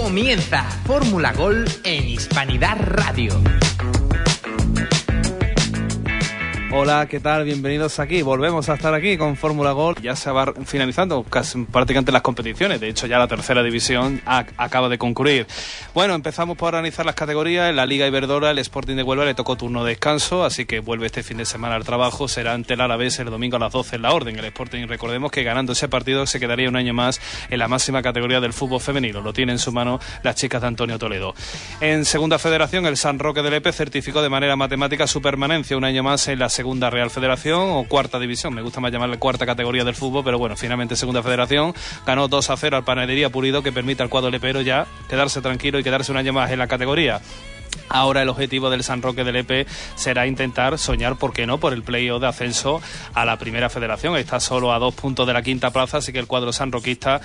Comienza Fórmula Gol en Hispanidad Radio. Hola, ¿qué tal? Bienvenidos aquí. Volvemos a estar aquí con Fórmula Gol. Ya se va finalizando casi prácticamente las competiciones. De hecho, ya la tercera división acaba de concluir. Bueno, empezamos por analizar las categorías. En la Liga Iberdrola, el Sporting de Huelva le tocó turno de descanso, así que vuelve este fin de semana al trabajo. Será ante el Alavés el domingo a las 12 en la Orden. El Sporting, recordemos que ganando ese partido se quedaría un año más en la máxima categoría del fútbol femenino. Lo tiene en su mano las chicas de Antonio Toledo. En Segunda Federación, el San Roque de Lepe certificó de manera matemática su permanencia un año más en la Segunda Real Federación o Cuarta División, me gusta más llamarle cuarta categoría del fútbol, pero bueno, finalmente Segunda Federación ganó 2-0 al Panadería Pulido, que permite al cuadro lepero ya quedarse tranquilo y quedarse un año más en la categoría. Ahora el objetivo del San Roque del Lepe será intentar soñar, ¿por qué no?, por el playoff de ascenso a la Primera Federación. Está solo a 2 puntos de la quinta plaza, así que el cuadro sanroquista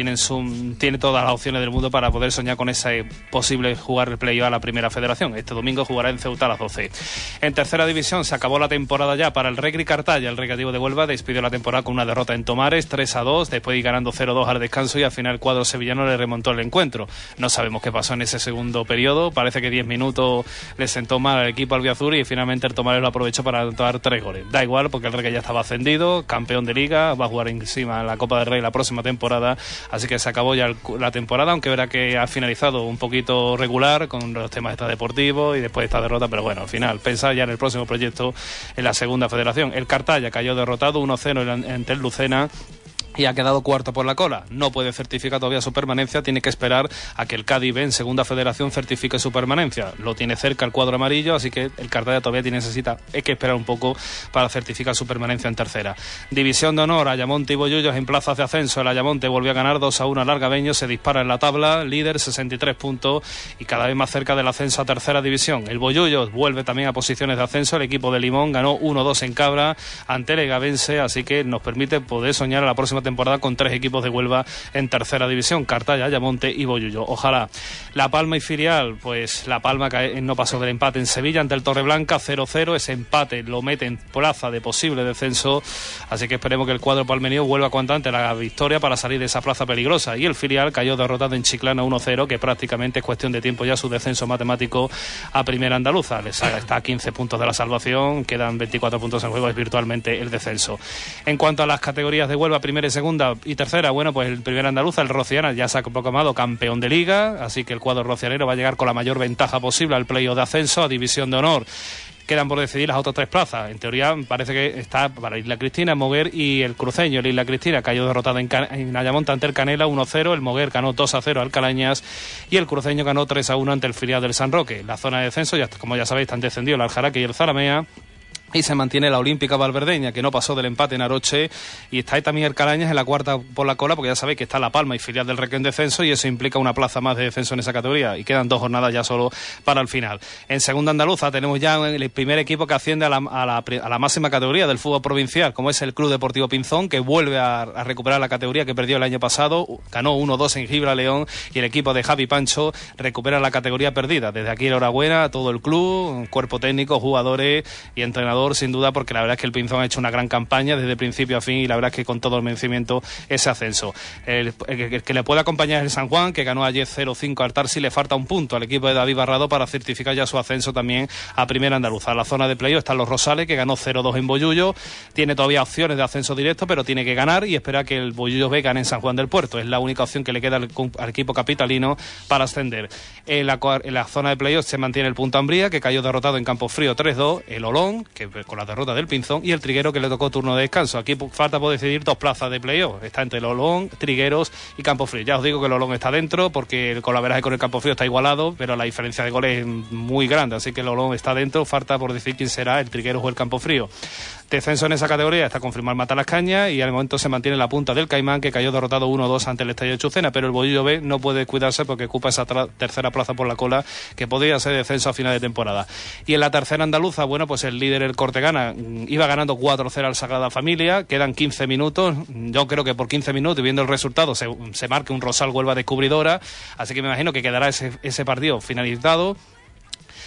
tiene todas las opciones del mundo para poder soñar con ese posible jugar el playoff a la Primera Federación. Este domingo jugará en Ceuta a las 12. En Tercera División se acabó la temporada ya para el Recri Cartaya. El Recreativo de Huelva despidió la temporada con una derrota en Tomares, 3-2, después de ir ganando 0-2 al descanso, y al final el cuadro sevillano le remontó el encuentro. No sabemos qué pasó en ese segundo periodo, parece que 10 minutos le sentó mal al equipo albiazul y finalmente el Tomares lo aprovechó para anotar 3 goles. Da igual, porque el Rey ya estaba ascendido, campeón de liga, va a jugar encima en la Copa del Rey la próxima temporada, así que se acabó ya la temporada, aunque verá que ha finalizado un poquito regular con los temas deportivos y después de esta derrota, pero bueno, al final pensar ya en el próximo proyecto en la Segunda Federación. El Cartaya cayó derrotado 1-0 ante el Lucena y ha quedado cuarto por la cola. No puede certificar todavía su permanencia, tiene que esperar a que el Cádiz B en Segunda Federación certifique su permanencia. Lo tiene cerca el cuadro amarillo, así que el Cartaya todavía hay que esperar un poco para certificar su permanencia en tercera. División de honor, Ayamonte y Bollullos en plazas de ascenso. El Ayamonte volvió a ganar 2-1 al Largaveño, se dispara en la tabla, líder, 63 puntos y cada vez más cerca del ascenso a tercera división. El Bollullos vuelve también a posiciones de ascenso, el equipo de Limón ganó 1-2 en Cabra ante el Egavense, así que nos permite poder soñar a la próxima temporada con 3 equipos de Huelva en tercera división: Cartaya, Ayamonte y Bollullo. Ojalá. La Palma y Filial, pues La Palma no pasó del empate en Sevilla ante el Torreblanca 0-0, ese empate lo mete en plaza de posible descenso, así que esperemos que el cuadro palmenio vuelva cuanto antes a la victoria para salir de esa plaza peligrosa. Y el Filial cayó derrotado en Chiclana 1-0, que prácticamente es cuestión de tiempo ya su descenso matemático a Primera Andaluza. Está a 15 puntos de la salvación, quedan 24 puntos en juego, es virtualmente el descenso. En cuanto a las categorías de Huelva, primera y segunda y tercera, bueno, pues el primer andaluza, el Rociana, ya se ha proclamado campeón de liga, así que el cuadro rocianero va a llegar con la mayor ventaja posible al playoff de ascenso a División de Honor. Quedan por decidir las otras 3 plazas. En teoría parece que está para Isla Cristina, Moguer y el Cruceño. El Isla Cristina cayó derrotado en Ayamonte ante el Canela 1-0, el Moguer ganó 2-0 al Calañas y el Cruceño ganó 3-1 ante el filial del San Roque. La zona de descenso, ya, como ya sabéis, están descendidos el Aljaraque y el Zaramea. Y se mantiene la Olímpica Valverdeña, que no pasó del empate en Aroche, y está ahí también el Calañas en la cuarta por la cola, porque ya sabéis que está La Palma y filial del Reque en descenso, y eso implica una plaza más de descenso en esa categoría, y quedan 2 jornadas ya solo para el final. En segunda andaluza tenemos ya el primer equipo que asciende a la máxima categoría del fútbol provincial, como es el Club Deportivo Pinzón, que vuelve a recuperar la categoría que perdió el año pasado, ganó 1-2 en Gibra León, y el equipo de Javi Pancho recupera la categoría perdida. Desde aquí enhorabuena a todo el club, cuerpo técnico, jugadores y entrenador, sin duda, porque la verdad es que el Pinzón ha hecho una gran campaña desde principio a fin, y la verdad es que con todo el merecimiento ese ascenso. El que le puede acompañar es el San Juan, que ganó ayer 0-5 al Tarsi. Le falta un punto al equipo de David Barrado para certificar ya su ascenso también a Primera Andaluza. En la zona de playoff están los Rosales, que ganó 0-2 en Bollullo, tiene todavía opciones de ascenso directo, pero tiene que ganar y espera que el Bollullo B gane en San Juan del Puerto. Es la única opción que le queda al equipo capitalino para ascender. En la zona de playoff se mantiene el Punta Ambría, que cayó derrotado en Campofrío 3-2, el Olón, que con la derrota del Pinzón, y el Triguero, que le tocó turno de descanso. Aquí falta por decidir 2 plazas de playoff. Está entre el Olón, Trigueros y Campofrío. Ya os digo que el Olón está dentro, porque el Colaveraje con el Campofrío está igualado, pero la diferencia de goles es muy grande, así que el Olón está dentro. Falta por decidir quién será, el Trigueros o el Campofrío. Descenso en esa categoría está confirmado Matalascaña, y al momento se mantiene la punta del Caimán, que cayó derrotado 1-2 ante el Estadio de Chucena, pero el Bollullo B no puede cuidarse porque ocupa esa tercera plaza por la cola, que podría ser descenso a final de temporada. Y en la tercera andaluza, bueno, pues el líder, el Cortegana, iba ganando 4-0 al Sagrada Familia, quedan 15 minutos, yo creo que por 15 minutos, viendo el resultado, se marque un Rosal Huelva descubridora, así que me imagino que quedará ese partido finalizado.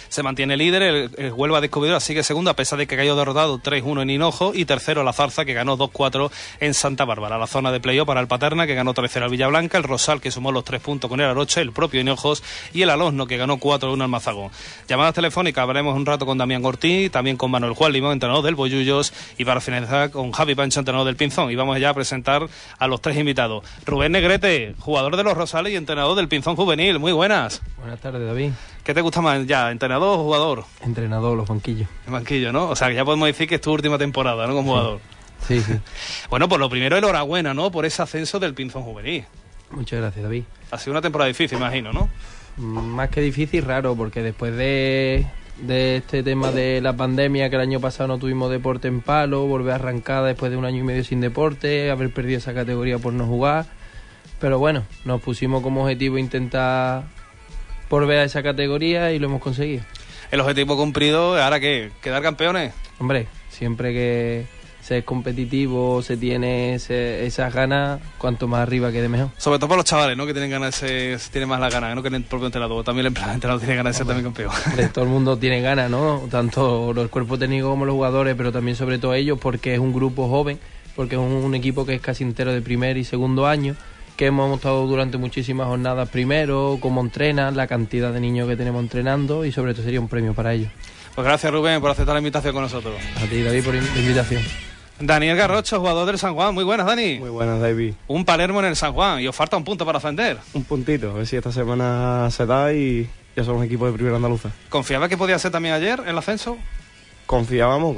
se mantiene líder, el Huelva Descubridora sigue segundo a pesar de que cayó derrotado 3-1 en Hinojo, y tercero La Zarza, que ganó 2-4 en Santa Bárbara. La zona de playoff para el Paterna, que ganó 3-0 al Villablanca, el Rosal, que sumó los 3 puntos con el Aroche, el propio Hinojos, y el Alosno, que ganó 4-1 al Mazagón. Llamadas telefónicas, hablaremos un rato con Damián Ortiz, también con Manuel Juan Limón, entrenador del Bollullos, y para finalizar con Javi Pancho, entrenador del Pinzón. Y vamos ya a presentar a los 3 invitados. Rubén Negrete, jugador de los Rosales y entrenador del Pinzón Juvenil. Muy buenas. Buenas tardes, David. ¿Qué te gusta más ya, entrenador o jugador? Entrenador, los banquillos. El banquillo, ¿no? O sea, que ya podemos decir que es tu última temporada, ¿no? Como jugador. Sí. Bueno, pues lo primero, enhorabuena, ¿no? Por ese ascenso del Pinzón Juvenil. Muchas gracias, David. Ha sido una temporada difícil, imagino, ¿no? Más que difícil, raro, porque después de este tema de la pandemia, que el año pasado no tuvimos deporte en palo, volver a arrancar después de 1 año y medio sin deporte, haber perdido esa categoría por no jugar. Pero bueno, nos pusimos como objetivo intentar volver a esa categoría y lo hemos conseguido. El objetivo cumplido, ¿ahora qué? ¿Quedar campeones? Hombre, siempre que se es competitivo, se tiene esas ganas, cuanto más arriba quede mejor. Sobre todo por los chavales, ¿no? Que tienen ganas tienen más las ganas, ¿no? Que el propio entrenador. También el entrenador tiene ganas de ser también campeón. Hombre, todo el mundo tiene ganas, ¿no? Tanto el cuerpo técnico como los jugadores, pero también sobre todo ellos, porque es un grupo joven, porque es un equipo que es casi entero de primer y segundo año, que hemos estado durante muchísimas jornadas primero, cómo entrenan, la cantidad de niños que tenemos entrenando, y sobre todo sería un premio para ellos. Pues gracias, Rubén, por aceptar la invitación con nosotros. A ti, David, por la invitación. Daniel Garrocho, jugador del San Juan. Muy buenas, Dani. Muy buenas, David. Un Palermo en el San Juan y os falta un punto para ascender. Un puntito, a ver si esta semana se da y ya somos equipo de primera andaluza. ¿Confiaba que podía ser también ayer el ascenso? Confiábamos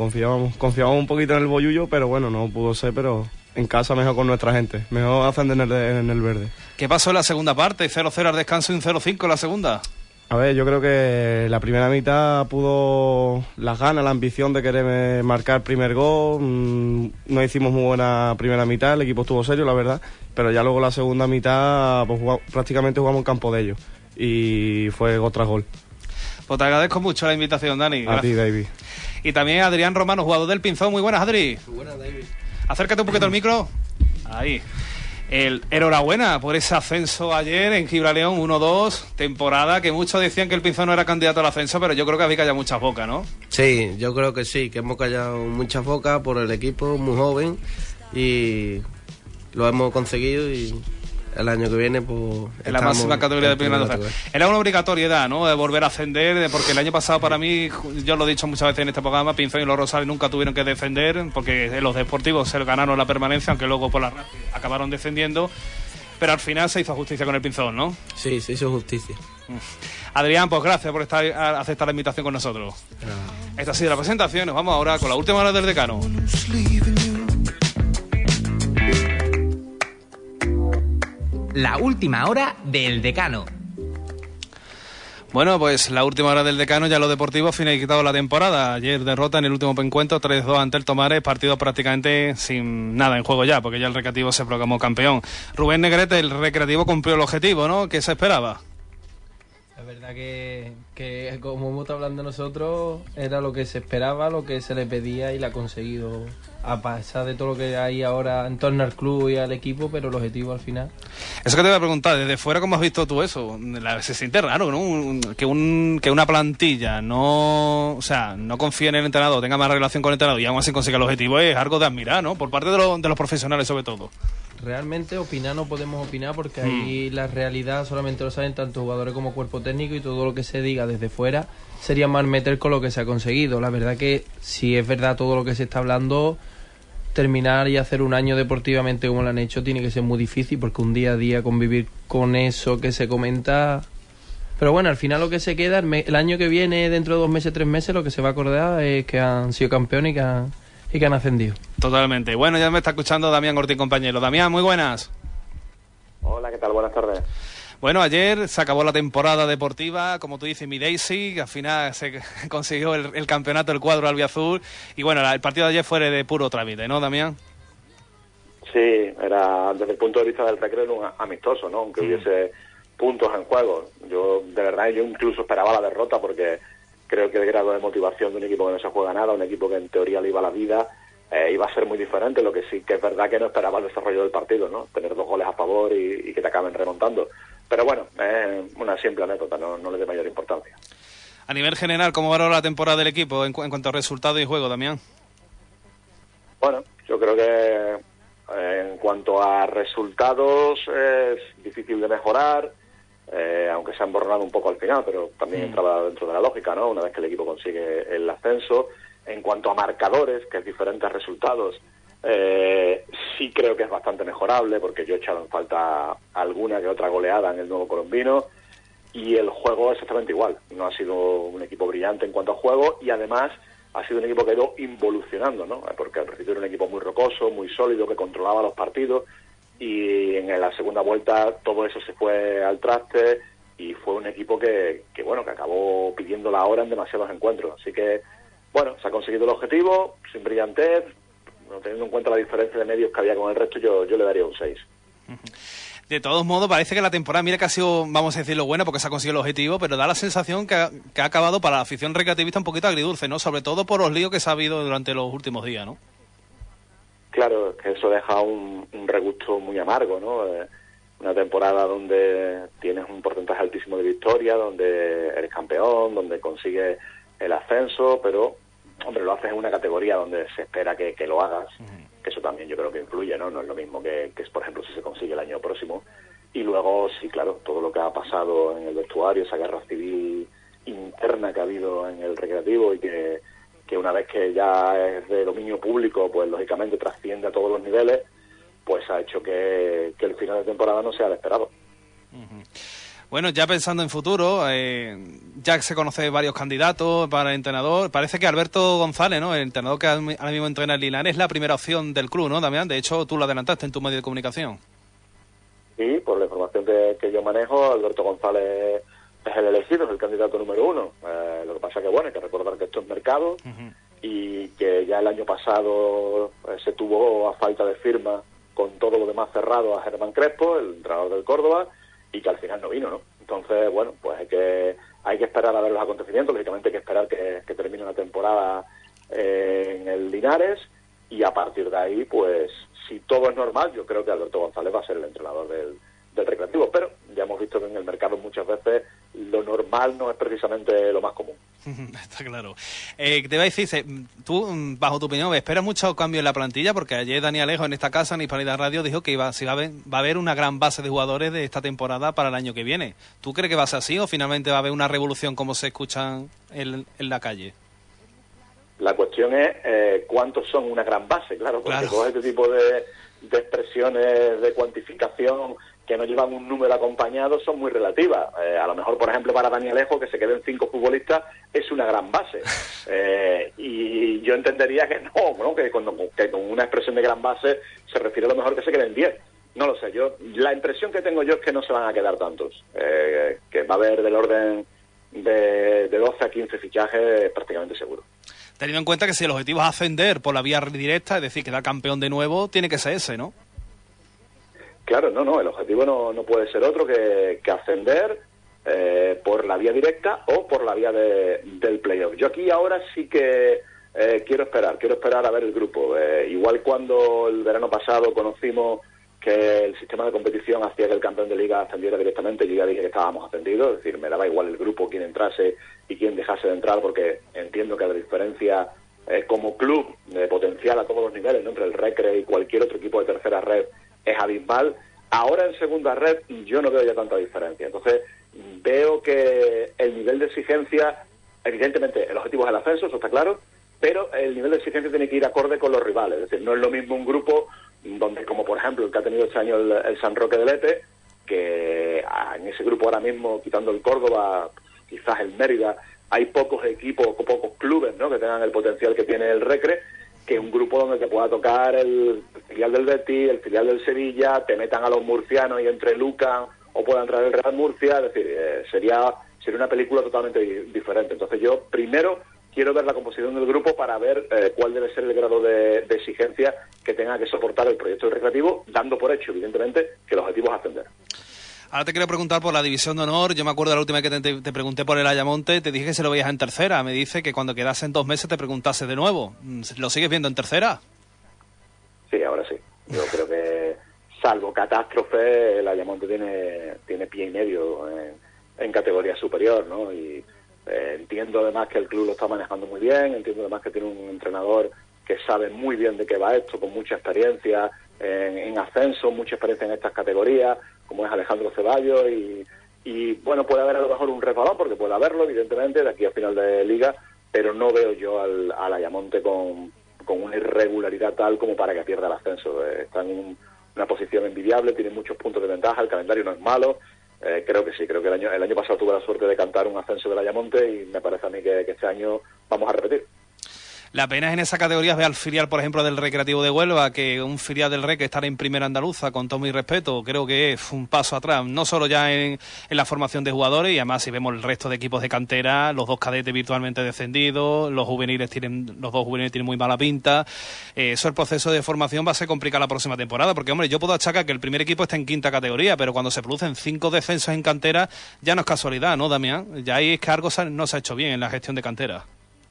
un poquito en el Bollullo, pero bueno, no pudo ser, pero en casa mejor con nuestra gente, mejor ascender en el verde. ¿Qué pasó en la segunda parte? 0-0 al descanso y un 0-5 en la segunda. A ver, yo creo que la primera mitad pudo las ganas, la ambición de querer marcar el primer gol. No hicimos muy buena primera mitad, el equipo estuvo serio, la verdad, pero ya luego la segunda mitad pues, prácticamente jugamos en campo de ellos y fue gol tras gol. Pues te agradezco mucho la invitación, Dani. A ti, David. Y también Adrián Romano, jugador del Pinzón. Muy buenas, Adri. Muy buenas, David. Acércate un poquito al micro. Ahí. Enhorabuena por ese ascenso ayer en Gibraleón 1-2, temporada que muchos decían que el Pinzón no era candidato al ascenso, pero yo creo que había callado muchas bocas, ¿no? Sí, yo creo que sí, que hemos callado muchas bocas por el equipo, muy joven, y lo hemos conseguido, y el año que viene pues en la máxima categoría de primera andaluza. Era una obligatoriedad, ¿no?, de volver a ascender, porque el año pasado para mí, yo lo he dicho muchas veces en este programa, Pinzón y los Rosales nunca tuvieron que defender, porque los deportivos se ganaron la permanencia, aunque luego por la RAF acabaron descendiendo, pero al final se hizo justicia con el Pinzón, ¿no? Sí, se hizo justicia. Adrián, pues gracias por aceptar la invitación con nosotros. Esta ha sido la presentación, nos vamos ahora con la última hora del decano. La última hora del decano. Bueno, pues la última hora del decano, ya los deportivos finalizado la temporada. Ayer derrota en el último encuentro, 3-2 ante el Tomares, partido prácticamente sin nada en juego ya, porque ya el Recreativo se proclamó campeón. Rubén Negrete, el Recreativo cumplió el objetivo, ¿no?, ¿qué se esperaba? La verdad que como hemos estado hablando nosotros, era lo que se esperaba, lo que se le pedía, y la ha conseguido, a pesar de todo lo que hay ahora en torno al club y al equipo, pero el objetivo al final. Eso que te voy a preguntar, desde fuera, ¿cómo has visto tú eso? Se siente raro, ¿no?, que una plantilla no confíe en el entrenador, tenga más relación con el entrenador y aún así consiga el objetivo. Es algo de admirar, ¿no?, por parte de los profesionales sobre todo. Realmente opinar no podemos opinar, porque ahí la realidad solamente lo saben tanto jugadores como cuerpo técnico, y todo lo que se diga desde fuera sería mal meter con lo que se ha conseguido. La verdad que si es verdad todo lo que se está hablando, terminar y hacer un año deportivamente como lo han hecho tiene que ser muy difícil, porque un día a día convivir con eso que se comenta. Pero bueno, al final lo que se queda el año que viene, dentro de 2 meses, 3 meses, lo que se va a acordar es que han sido campeones y que han ascendido. Totalmente. Bueno, ya me está escuchando Damián Ortiz, compañero. Damián, muy buenas. Hola, ¿qué tal? Buenas tardes. Bueno, ayer se acabó la temporada deportiva, como tú dices, mi Daisy, que al final se consiguió el campeonato del cuadro albiazul, y bueno, el partido de ayer fue de puro trámite, ¿no, Damián? Sí, era desde el punto de vista del Recreo un amistoso, ¿no?, aunque hubiese puntos en juego. Yo incluso esperaba la derrota, porque creo que el grado de motivación de un equipo que no se juega nada, un equipo que en teoría le iba la vida, iba a ser muy diferente. Lo que sí que es verdad que no esperaba el desarrollo del partido, ¿no?, tener 2 goles a favor y que te acaben remontando. Pero bueno, es una simple anécdota, no le dé mayor importancia. A nivel general, ¿cómo valora la temporada del equipo en cuanto a resultados y juego, Damián? Bueno, yo creo que en cuanto a resultados es difícil de mejorar, aunque se han borrado un poco al final, pero también entraba dentro de la lógica, ¿no? Una vez que el equipo consigue el ascenso. En cuanto a marcadores, que es diferente a resultados, sí creo que es bastante mejorable, porque yo he echado en falta alguna que otra goleada en el nuevo colombino, y el juego es exactamente igual. No ha sido un equipo brillante en cuanto a juego, y además ha sido un equipo que ha ido involucionando, ¿no? Porque al principio era un equipo muy rocoso, muy sólido, que controlaba los partidos, y en la segunda vuelta todo eso se fue al traste, y fue un equipo que acabó pidiendo la hora en demasiados encuentros. Así que, bueno, se ha conseguido el objetivo, sin brillantez, teniendo en cuenta la diferencia de medios que había con el resto, yo le daría un 6. De todos modos, parece que la temporada, mira que ha sido, vamos a decirlo, buena porque se ha conseguido el objetivo, pero da la sensación que ha acabado para la afición recreativista un poquito agridulce, ¿no? Sobre todo por los líos que se ha habido durante los últimos días, ¿no? Claro, que eso deja un regusto muy amargo, ¿no? Una temporada donde tienes un porcentaje altísimo de victoria, donde eres campeón, donde consigues el ascenso, pero, hombre, lo haces en una categoría donde se espera que lo hagas, que eso también yo creo que influye, ¿no? No es lo mismo que es, por ejemplo, si se consigue el año próximo. Y luego, sí, claro, todo lo que ha pasado en el vestuario, esa guerra civil interna que ha habido en el recreativo, y que una vez que ya es de dominio público, pues lógicamente trasciende a todos los niveles, pues ha hecho que el final de temporada no sea el esperado. Bueno, ya pensando en futuro, ya se conoce varios candidatos para el entrenador. Parece que Alberto González, ¿no? El entrenador que ahora mismo entrena el Linares, es la primera opción del club, ¿no, Damián? De hecho, tú lo adelantaste en tu medio de comunicación. Sí, por la información que yo manejo, Alberto González es el elegido, es el candidato número 1. Lo que pasa que, bueno, hay que recordar que esto es mercado, y que ya el año pasado se tuvo a falta de firma, con todo lo demás cerrado, a Germán Crespo, el entrenador del Córdoba, y que al final no vino, ¿no? Entonces, bueno, pues hay que esperar a ver los acontecimientos. Lógicamente hay que esperar que termine la temporada en el Linares, y a partir de ahí, pues, si todo es normal, yo creo que Alberto González va a ser el entrenador del recreativo. Pero ya hemos visto que en el mercado muchas veces lo normal no es precisamente lo más común. Está claro. Te iba a decir, tú, bajo tu opinión, ¿esperas mucho cambio en la plantilla? Porque ayer Dani Alejo en esta casa, en Hispanidad Radio, dijo que va a haber una gran base de jugadores de esta temporada para el año que viene. ¿Tú crees que va a ser así o finalmente va a haber una revolución como se escuchan en la calle? La cuestión es cuántos son una gran base, claro, porque todo este tipo de expresiones de cuantificación que no llevan un número acompañado son muy relativas. A lo mejor, por ejemplo, para Dani Alejo, que se queden 5 futbolistas es una gran base. Y yo entendería que no, que con una expresión de gran base se refiere a lo mejor que se queden 10. No lo sé, la impresión que tengo yo es que no se van a quedar tantos. Que va a haber del orden de 12 a 15 fichajes prácticamente seguro. Teniendo en cuenta que si el objetivo es ascender por la vía directa, es decir, quedar campeón de nuevo, tiene que ser ese, ¿no? Claro, no, el objetivo no puede ser otro que ascender por la vía directa o por la vía del playoff. Yo aquí ahora sí que quiero esperar a ver el grupo. Igual cuando el verano pasado conocimos que el sistema de competición hacía que el campeón de liga ascendiera directamente, yo ya dije que estábamos ascendidos, es decir, me daba igual el grupo, quién entrase y quién dejase de entrar, porque entiendo que la diferencia como club de potencial a todos los niveles, ¿no? Entre el Recre y cualquier otro equipo de tercera red es abismal. Ahora en segunda red yo no veo ya tanta diferencia. Entonces veo que el nivel de exigencia, evidentemente el objetivo es el ascenso, eso está claro, pero el nivel de exigencia tiene que ir acorde con los rivales. Es decir, no es lo mismo un grupo donde, como por ejemplo el que ha tenido este año el San Roque de Lete, que en ese grupo ahora mismo, quitando el Córdoba, quizás el Mérida, hay pocos equipos o pocos clubes, ¿no?, que tengan el potencial que tiene el Recre, que un grupo donde te pueda tocar el filial del Betis, el filial del Sevilla, te metan a los murcianos y entre Lucan o pueda entrar el Real Murcia. Es decir, sería una película totalmente diferente. Entonces yo primero quiero ver la composición del grupo para ver cuál debe ser el grado de exigencia que tenga que soportar el proyecto del recreativo, dando por hecho, evidentemente, que el objetivo es ascender. Ahora te quiero preguntar por la división de honor. Yo me acuerdo la última vez que te pregunté por el Ayamonte, te dije que se lo veías en tercera. Me dice que cuando quedasen 2 meses te preguntase de nuevo. ¿Lo sigues viendo en tercera? Sí, ahora sí. Yo creo que, salvo catástrofe, el Ayamonte tiene pie y medio en categoría superior, ¿no? Y Entiendo además que el club lo está manejando muy bien, entiendo además que tiene un entrenador que sabe muy bien de qué va esto, con mucha experiencia en ascenso, mucha experiencia en estas categorías, como es Alejandro Ceballos, y bueno, puede haber a lo mejor un resbalón, porque puede haberlo, evidentemente, de aquí a final de liga, pero no veo yo al Ayamonte con una irregularidad tal como para que pierda el ascenso. Está en una posición envidiable, tiene muchos puntos de ventaja, el calendario no es malo. Creo que sí, creo que el año pasado tuve la suerte de cantar un ascenso del Ayamonte y me parece a mí que este año vamos a repetir. La pena es en esa categoría ver al filial, por ejemplo, del Recreativo de Huelva, que un filial del REC estará en primera andaluza, con todo mi respeto, creo que es un paso atrás, no solo ya en la formación de jugadores, y además si vemos el resto de equipos de cantera, los 2 cadetes virtualmente descendidos, los dos juveniles tienen muy mala pinta. Eso, el proceso de formación va a ser complicado la próxima temporada, porque hombre, yo puedo achacar que el primer equipo está en quinta categoría, pero cuando se producen 5 descensos en cantera, ya no es casualidad, ¿no, Damián? Ya ahí es que algo no se ha hecho bien en la gestión de cantera.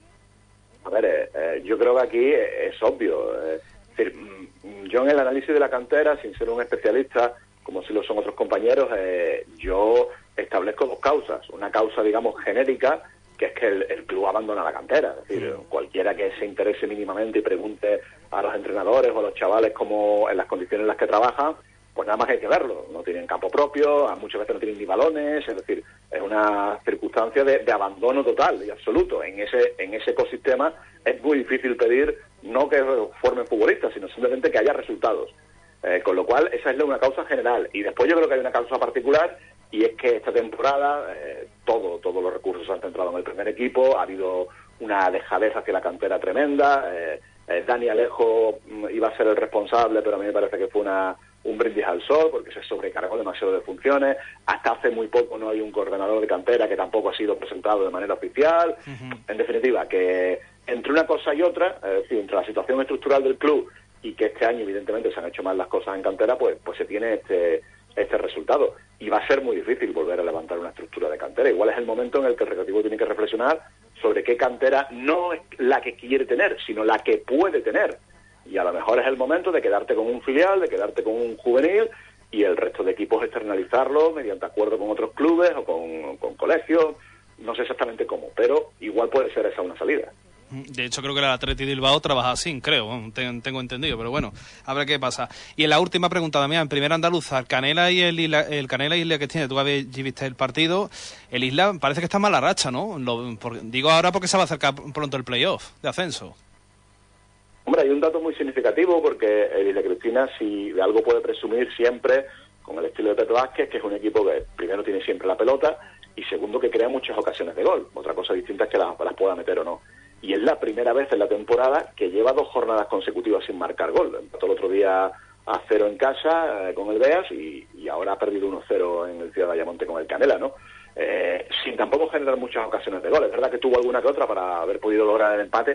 A ver, yo creo que aquí es obvio. Es decir, yo en el análisis de la cantera, sin ser un especialista, como si lo son otros compañeros, yo establezco 2 causas. Una causa, digamos, genérica, que es que el club abandona la cantera. Es decir, cualquiera que se interese mínimamente y pregunte a los entrenadores o a los chavales cómo en las condiciones en las que trabajan, pues nada más hay que verlo. No tienen campo propio, muchas veces no tienen ni balones, es decir, es una circunstancia de abandono total y absoluto. En ese ecosistema es muy difícil pedir no que formen futbolistas, sino simplemente que haya resultados. Con lo cual, esa es una causa general. Y después yo creo que hay una causa particular, y es que esta temporada todos los recursos se han centrado en el primer equipo, ha habido una dejadez hacia la cantera tremenda. Dani Alejo iba a ser el responsable, pero a mí me parece que fue un brindis al sol, porque se sobrecargó demasiado de funciones. Hasta hace muy poco no hay un coordinador de cantera, que tampoco ha sido presentado de manera oficial. En definitiva, que entre una cosa y otra, es decir, entre la situación estructural del club y que este año evidentemente se han hecho mal las cosas en cantera, pues se tiene este resultado. Y va a ser muy difícil volver a levantar una estructura de cantera. Igual es el momento en el que el Recreativo tiene que reflexionar sobre qué cantera no es la que quiere tener, sino la que puede tener. Y a lo mejor es el momento de quedarte con un filial, de quedarte con un juvenil, y el resto de equipos externalizarlo mediante acuerdo con otros clubes o con colegios. No sé exactamente cómo, pero igual puede ser esa una salida. De hecho, creo que el Atleti de Bilbao trabaja así, creo, tengo entendido, pero bueno, a ver qué pasa. Y en la última pregunta, Damián, en primera andaluza, el Canela y el Canela Isla que tiene, tú viste el partido, el Isla parece que está en mala racha, ¿no? Digo ahora porque se va a acercar pronto el playoff de ascenso. Hombre, hay un dato muy significativo, porque el Isla Cristina, si de algo puede presumir siempre, con el estilo de Pepe Vázquez, que es un equipo que primero tiene siempre la pelota y segundo que crea muchas ocasiones de gol. Otra cosa distinta es que las pueda meter o no. Y es la primera vez en la temporada que lleva 2 jornadas consecutivas sin marcar gol. Empató el otro día a 0 en casa con el Beas y ahora ha perdido 1-0 en el Ciudad de Ayamonte con el Canela, ¿no? Sin tampoco generar muchas ocasiones de gol. Es verdad que tuvo alguna que otra para haber podido lograr el empate,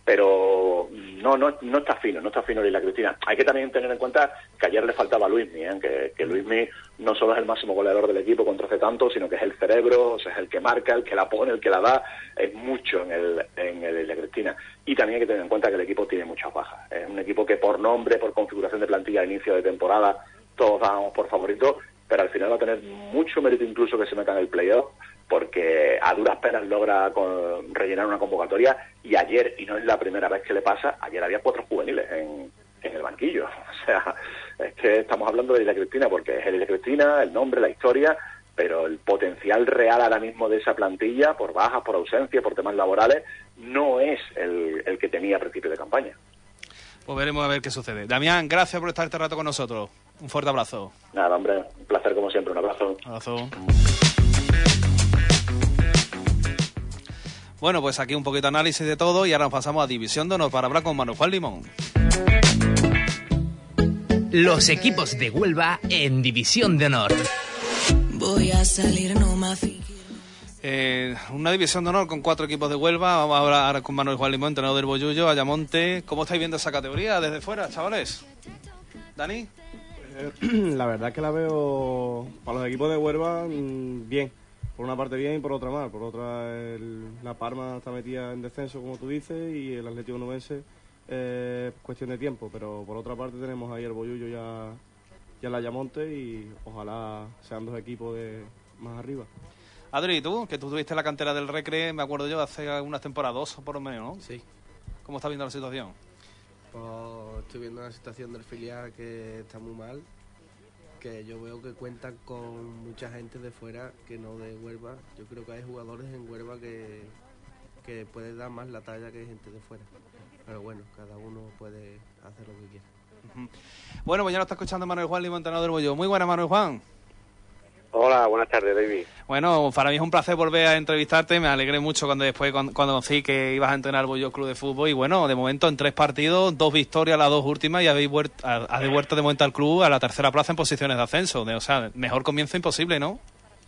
pero no está fino el Isla Cristina. Hay que también tener en cuenta que ayer le faltaba a Luismi, que Luismi no solo es el máximo goleador del equipo contra hace tanto, sino que es el cerebro, o sea, es el que marca, el que la pone, el que la da, es mucho en el Isla Cristina. Y también hay que tener en cuenta que el equipo tiene muchas bajas. Es un equipo que por nombre, por configuración de plantilla a inicio de temporada, todos dábamos por favorito, pero al final va a tener mucho mérito incluso que se meta en el playoff, porque a duras penas logra rellenar una convocatoria, y ayer, y no es la primera vez que le pasa, ayer había 4 juveniles en el banquillo. O sea, es que estamos hablando de Isla Cristina porque es el Isla Cristina, el nombre, la historia, pero el potencial real ahora mismo de esa plantilla, por bajas, por ausencia, por temas laborales, no es el que tenía a principio de campaña. Pues veremos a ver qué sucede. Damián, gracias por estar este rato con nosotros. Un fuerte abrazo. Nada, hombre, un placer como siempre. Un abrazo. Abrazo. Bueno, pues aquí un poquito de análisis de todo y ahora nos pasamos a División de Honor para hablar con Manuel Juan Limón. Los equipos de Huelva en División de Honor. Voy a salir nomás. Una División de Honor con 4 equipos de Huelva. Vamos a hablar ahora con Manuel Juan Limón, entrenador del Bollullo, Ayamonte. ¿Cómo estáis viendo esa categoría desde fuera, chavales? ¿Dani? La verdad es que la veo para los equipos de Huelva bien. Por una parte bien y por otra mal. Por otra, la Parma está metida en descenso, como tú dices, y el Atlético Nubense cuestión de tiempo. Pero por otra parte tenemos ahí el Bollullo y el Ayamonte, y ojalá sean 2 equipos de más arriba. Adri, ¿tú? Que tú tuviste la cantera del Recre, me acuerdo yo, hace algunas temporadas, 2 por lo menos, ¿no? Sí. ¿Cómo estás viendo la situación? Pues estoy viendo la situación del filial que está muy mal, que yo veo que cuentan con mucha gente de fuera que no de Huelva. Yo creo que hay jugadores en Huelva que puede dar más la talla que gente de fuera. Pero bueno, cada uno puede hacer lo que quiera. Bueno, pues ya nos está escuchando Manuel Juan Lima, entrenador del Bollo. Muy buena, Manuel Juan. Hola, buenas tardes, David. Bueno, para mí es un placer volver a entrevistarte. Me alegré mucho cuando conocí que ibas a entrenar al Bollo Club de Fútbol. Y bueno, de momento en 3 partidos, 2 victorias las 2 últimas y habéis vuelto de momento al club a la tercera plaza en posiciones de ascenso. O sea, mejor comienzo imposible, ¿no?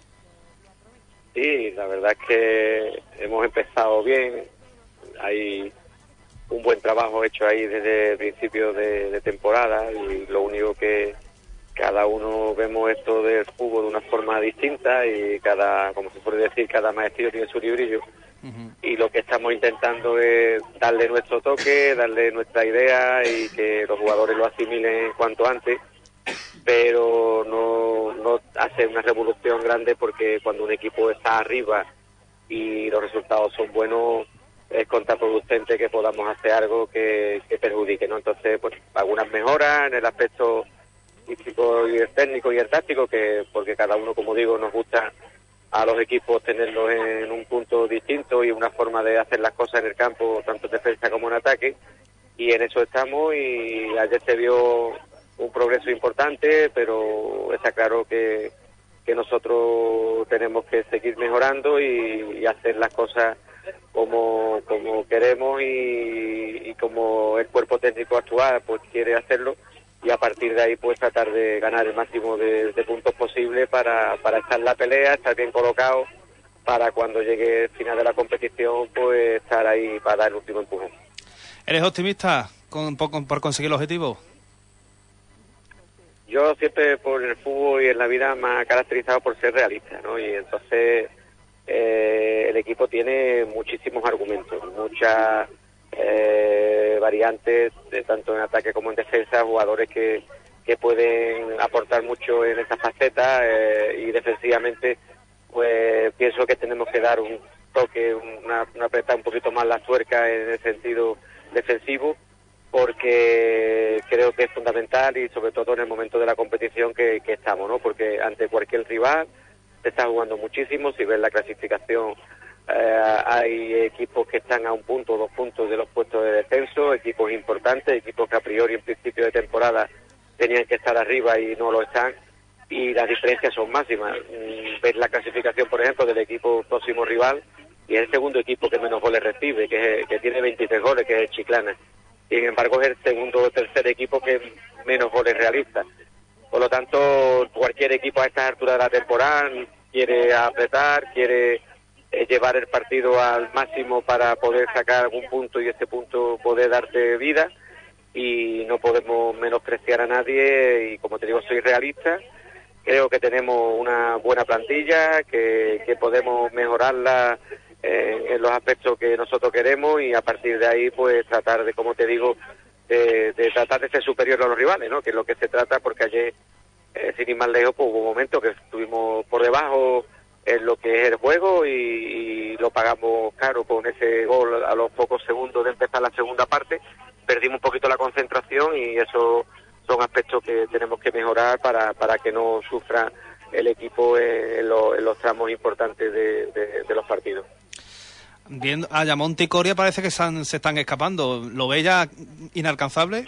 Sí, la verdad es que hemos empezado bien. Hay un buen trabajo hecho ahí desde el principio de temporada y lo único que cada uno vemos esto del fútbol de una forma distinta y como se suele decir, cada maestrillo tiene su librillo. Y lo que estamos intentando es darle nuestro toque, darle nuestra idea y que los jugadores lo asimilen cuanto antes, pero no hace una revolución grande, porque cuando un equipo está arriba y los resultados son buenos, es contraproducente que podamos hacer algo que perjudique, ¿no? Entonces, pues algunas mejoras en el aspecto físico y el técnico y el táctico, porque cada uno, como digo, nos gusta a los equipos tenerlos en un punto distinto y una forma de hacer las cosas en el campo, tanto en defensa como en ataque, y en eso estamos. Y ayer se vio un progreso importante, pero está claro que nosotros tenemos que seguir mejorando y hacer las cosas como queremos y como el cuerpo técnico actual pues quiere hacerlo, y a partir de ahí pues tratar de ganar el máximo de puntos posible para estar en la pelea, estar bien colocado, para cuando llegue el final de la competición pues estar ahí para dar el último empujón. ¿Eres optimista por conseguir el objetivo? Yo siempre por el fútbol y en la vida me ha caracterizado por ser realista, ¿no? Y entonces el equipo tiene muchísimos argumentos, muchas variantes, tanto en ataque como en defensa, jugadores que pueden aportar mucho en esta faceta, y defensivamente pues pienso que tenemos que dar un toque, una apretada un poquito más la tuerca en el sentido defensivo, porque creo que es fundamental, y sobre todo en el momento de la competición que estamos, ¿no? Porque ante cualquier rival se está jugando muchísimo. Si ves la clasificación, hay equipos que están a 1 punto, 2 puntos de los puestos de descenso, equipos importantes, equipos que a priori en principio de temporada tenían que estar arriba y no lo están, y las diferencias son máximas. Ves la clasificación, por ejemplo, del equipo próximo rival, y es el segundo equipo que menos goles recibe, que tiene 23 goles, que es el Chiclana. Sin embargo, es el segundo o tercer equipo que menos goles realiza. Por lo tanto, cualquier equipo a estas alturas de la temporada quiere apretar, quiere llevar el partido al máximo para poder sacar algún punto y ese punto poder darte vida, y no podemos menospreciar a nadie. Y como te digo, soy realista. Creo que tenemos una buena plantilla, que podemos mejorarla en los aspectos que nosotros queremos, y a partir de ahí pues tratar de, como te digo, de tratar de ser superior a los rivales, ¿no? Que es lo que se trata, porque ayer, sin ir más lejos, pues hubo momentos que estuvimos por debajo en lo que es el juego y lo pagamos caro con ese gol a los pocos segundos de empezar la segunda parte. Perdimos un poquito la concentración, y eso son aspectos que tenemos que mejorar para que no sufra el equipo en los tramos importantes de los partidos. Viendo a Ayamonte y Coria parece que se están escapando. ¿Lo ve ya inalcanzable?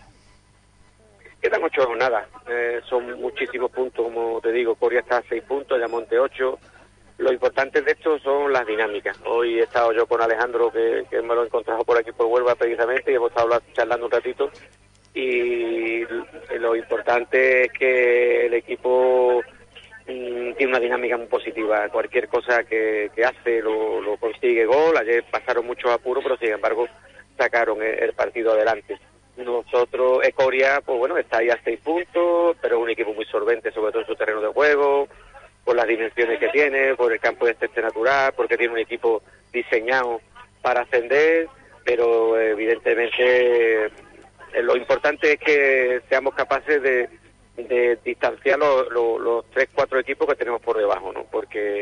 Quedan 8 jornadas, son muchísimos puntos, como te digo. Coria está a 6 puntos, Ayamonte 8. Lo importante de esto son las dinámicas. Hoy he estado yo con Alejandro, que me lo he encontrado por aquí por Huelva precisamente, y hemos estado charlando un ratito, y lo importante es que el equipo tiene una dinámica muy positiva. Cualquier cosa que hace lo consigue gol. Ayer pasaron muchos apuros, pero sin embargo sacaron el partido adelante. Nosotros, Coria, pues bueno, está ahí a 6 puntos, pero es un equipo muy solvente, sobre todo en su terreno de juego, por las dimensiones que tiene, por el campo de césped natural, porque tiene un equipo diseñado para ascender, pero evidentemente lo importante es que seamos capaces de distanciar los 3-4 equipos que tenemos por debajo, ¿no? Porque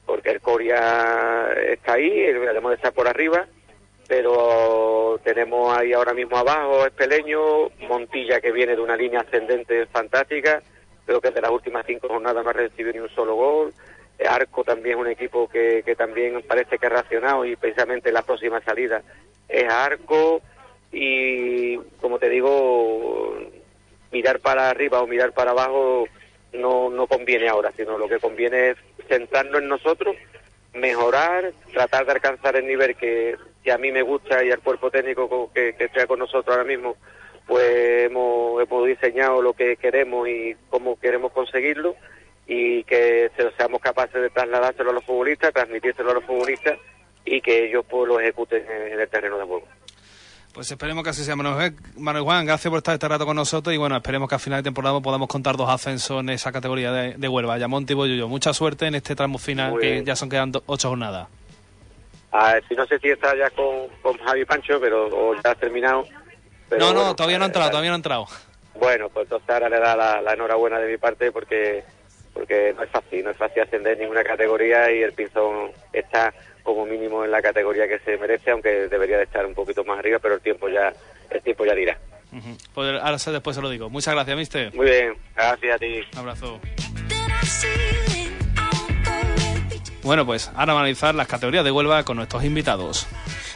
porque el Coria está ahí, debemos de estar por arriba, pero tenemos ahí ahora mismo abajo Espeleño, Montilla, que viene de una línea ascendente fantástica, creo que de las últimas 5 jornadas no ha recibido ni un solo gol. Arco también es un equipo que también parece que ha reaccionado, y precisamente la próxima salida es Arco. Y como te digo, mirar para arriba o mirar para abajo no conviene ahora, sino lo que conviene es centrarnos en nosotros, mejorar, tratar de alcanzar el nivel que a mí me gusta, y al cuerpo técnico que está con nosotros ahora mismo, pues hemos diseñado lo que queremos y cómo queremos conseguirlo, y que seamos capaces de trasladárselo a los futbolistas, transmitírselo a los futbolistas, y que ellos pues lo ejecuten en el terreno de juego. Pues esperemos que así sea. Manuel Juan, gracias por estar este rato con nosotros, y bueno, esperemos que a final de temporada podamos contar 2 ascensos en esa categoría de Huelva, Ayamonte y Bollullo. Mucha suerte en este tramo final, que ya son quedando 8 jornadas. Si no sé si está ya con Javi Pancho, o ya has terminado. Pero no, bueno, todavía no ha entrado. Bueno, pues entonces ahora le da la enhorabuena de mi parte, porque no es fácil ascender ninguna categoría, y el Pinzón está como mínimo en la categoría que se merece, aunque debería de estar un poquito más arriba, pero el tiempo ya dirá. Uh-huh. Pues ahora después se lo digo. Muchas gracias, mister. Muy bien, gracias a ti. Un abrazo. Bueno, pues ahora vamos a analizar las categorías de Huelva con nuestros invitados.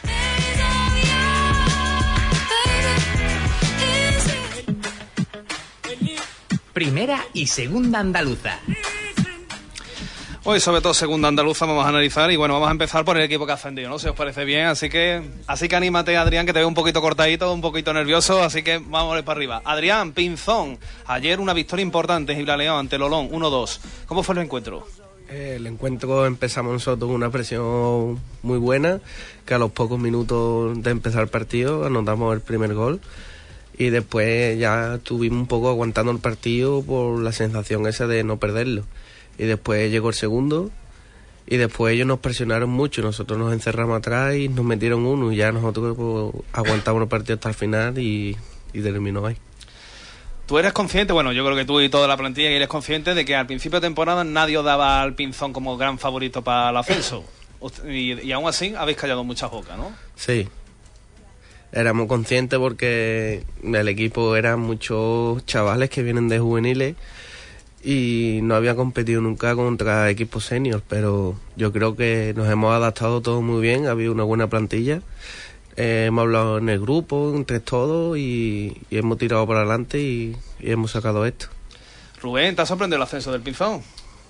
Primera y segunda andaluza. Hoy, sobre todo, segunda andaluza vamos a analizar, y bueno, vamos a empezar por el equipo que ha ascendido, ¿no? Si os parece bien, así que anímate, Adrián, que te veo un poquito cortadito, un poquito nervioso, así que vamos a ver para arriba. Adrián, Pinzón, ayer una victoria importante en Gibraleón ante Lolón, 1-2. ¿Cómo fue el encuentro? El encuentro empezamos nosotros con una presión muy buena, que a los pocos minutos de empezar el partido anotamos el primer gol, y después ya estuvimos un poco aguantando el partido por la sensación esa de no perderlo. Y después llegó el segundo, y después ellos nos presionaron mucho, nosotros nos encerramos atrás y nos metieron uno, y ya nosotros pues, aguantamos el partido hasta el final y terminó ahí. ¿Tú eres consciente, bueno, yo creo que tú y toda la plantilla eres consciente de que al principio de temporada nadie os daba al Pinzón como gran favorito para el ascenso? Y aún así habéis callado muchas bocas, ¿no? Sí, éramos conscientes porque el equipo eran muchos chavales que vienen de juveniles y no había competido nunca contra equipos seniors, pero yo creo que nos hemos adaptado todos muy bien, ha habido una buena plantilla, hemos hablado en el grupo, entre todos, y hemos tirado para adelante y hemos sacado esto. Rubén, ¿te ha sorprendido el ascenso del Pinzón?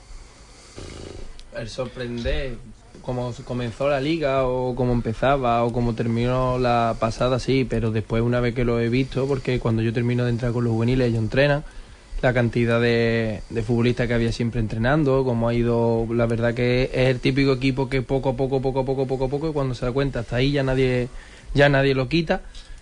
El sorprender, como comenzó la liga, o como empezaba, o como terminó la pasada, sí, pero después, una vez que lo he visto, porque cuando yo termino de entrar con los juveniles, ellos entrenan, la cantidad de futbolistas que había siempre entrenando, como ha ido, la verdad que es el típico equipo que poco a poco, y cuando se da cuenta hasta ahí ya nadie lo quita.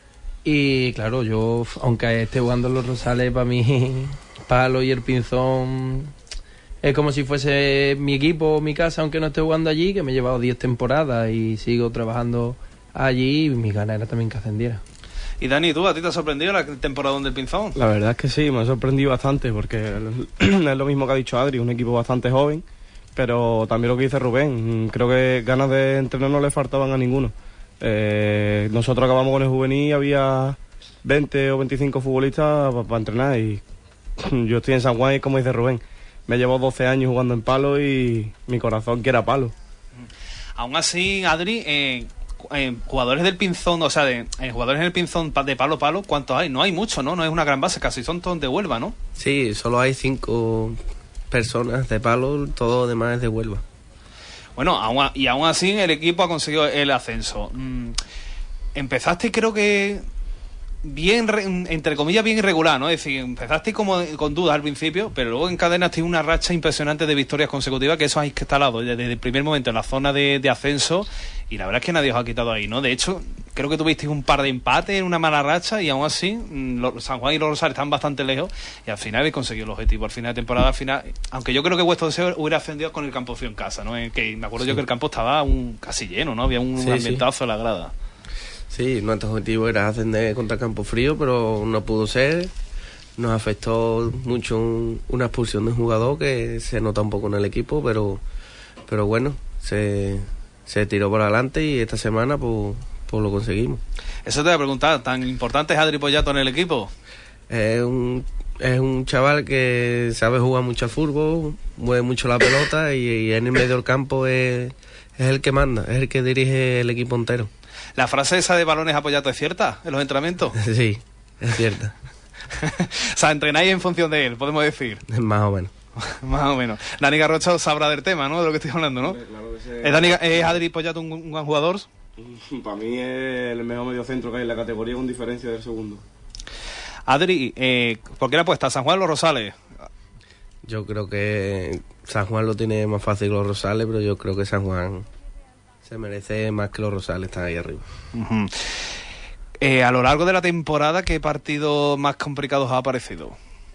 Y claro, yo, aunque esté jugando en los Rosales, para mí Palo y el Pinzón es como si fuese mi equipo, mi casa, aunque no esté jugando allí, que me he llevado 10 temporadas y sigo trabajando allí, y mis ganas era también que ascendiera. Y Dani, ¿tú, a ti te ha sorprendido la temporada del Pinzón? La verdad es que sí, me ha sorprendido bastante, porque es lo mismo que ha dicho Adri, un equipo bastante joven, pero también lo que dice Rubén, creo que ganas de entrenar no le faltaban a ninguno. Nosotros acabamos con el juvenil y había 20 o 25 futbolistas para entrenar, y yo estoy en San Juan y, como dice Rubén, me llevo 12 años jugando en Palo y mi corazón quiere a Palo. Aún así, Adri, jugadores del Pinzón, o sea, jugadores en el Pinzón de Palo, ¿cuántos hay? No hay muchos, ¿no? No es una gran base, casi son todos de Huelva, ¿no? Sí, solo hay 5 personas de Palo, todo demás es de Huelva. Bueno, aún así el equipo ha conseguido el ascenso. Empezaste, creo que bien, entre comillas, bien irregular, ¿no? Es decir, empezaste como con dudas al principio, pero luego encadenaste una racha impresionante de victorias consecutivas, que eso has instalado desde el primer momento en la zona de ascenso, y la verdad es que nadie os ha quitado ahí, ¿no? De hecho, creo que tuvisteis un par de empates en una mala racha, y aún así San Juan y los Rosales están bastante lejos, y al final habéis conseguido el objetivo. Al final de temporada, aunque yo creo que vuestro deseo hubiera ascendido con el campo frío en casa, ¿no? Que me acuerdo yo que el campo estaba casi lleno, ¿no? Había un ambientazo en la grada. Sí, nuestro objetivo era ascender contra Campo Frío, pero no pudo ser. Nos afectó mucho una expulsión de un jugador que se nota un poco en el equipo, pero pero bueno, se tiró por adelante y esta semana pues lo conseguimos. Eso te voy a preguntar, ¿tan importante es Adri Pollato en el equipo? Es un chaval que sabe jugar mucho al fútbol, mueve mucho la pelota y en el medio del campo es el que manda, es el que dirige el equipo entero. ¿La frase esa de balones a Pollato es cierta en los entrenamientos? Sí, es cierta. O sea, entrenáis en función de él, podemos decir. Más o menos. Más o menos. Dani Garrocha sabrá del tema, ¿no? De lo que estoy hablando, ¿no? Claro que sí. ¿Es Adri Pollato un buen jugador? Para mí es el mejor mediocentro que hay en la categoría con diferencia del segundo. Adri, ¿por qué le apuestas? ¿San Juan o los Rosales? Yo creo que San Juan lo tiene más fácil que los Rosales, pero yo creo que San Juan se merece más que los Rosales, están ahí arriba. Uh-huh. A lo largo de la temporada, ¿qué partidos más complicados ha aparecido?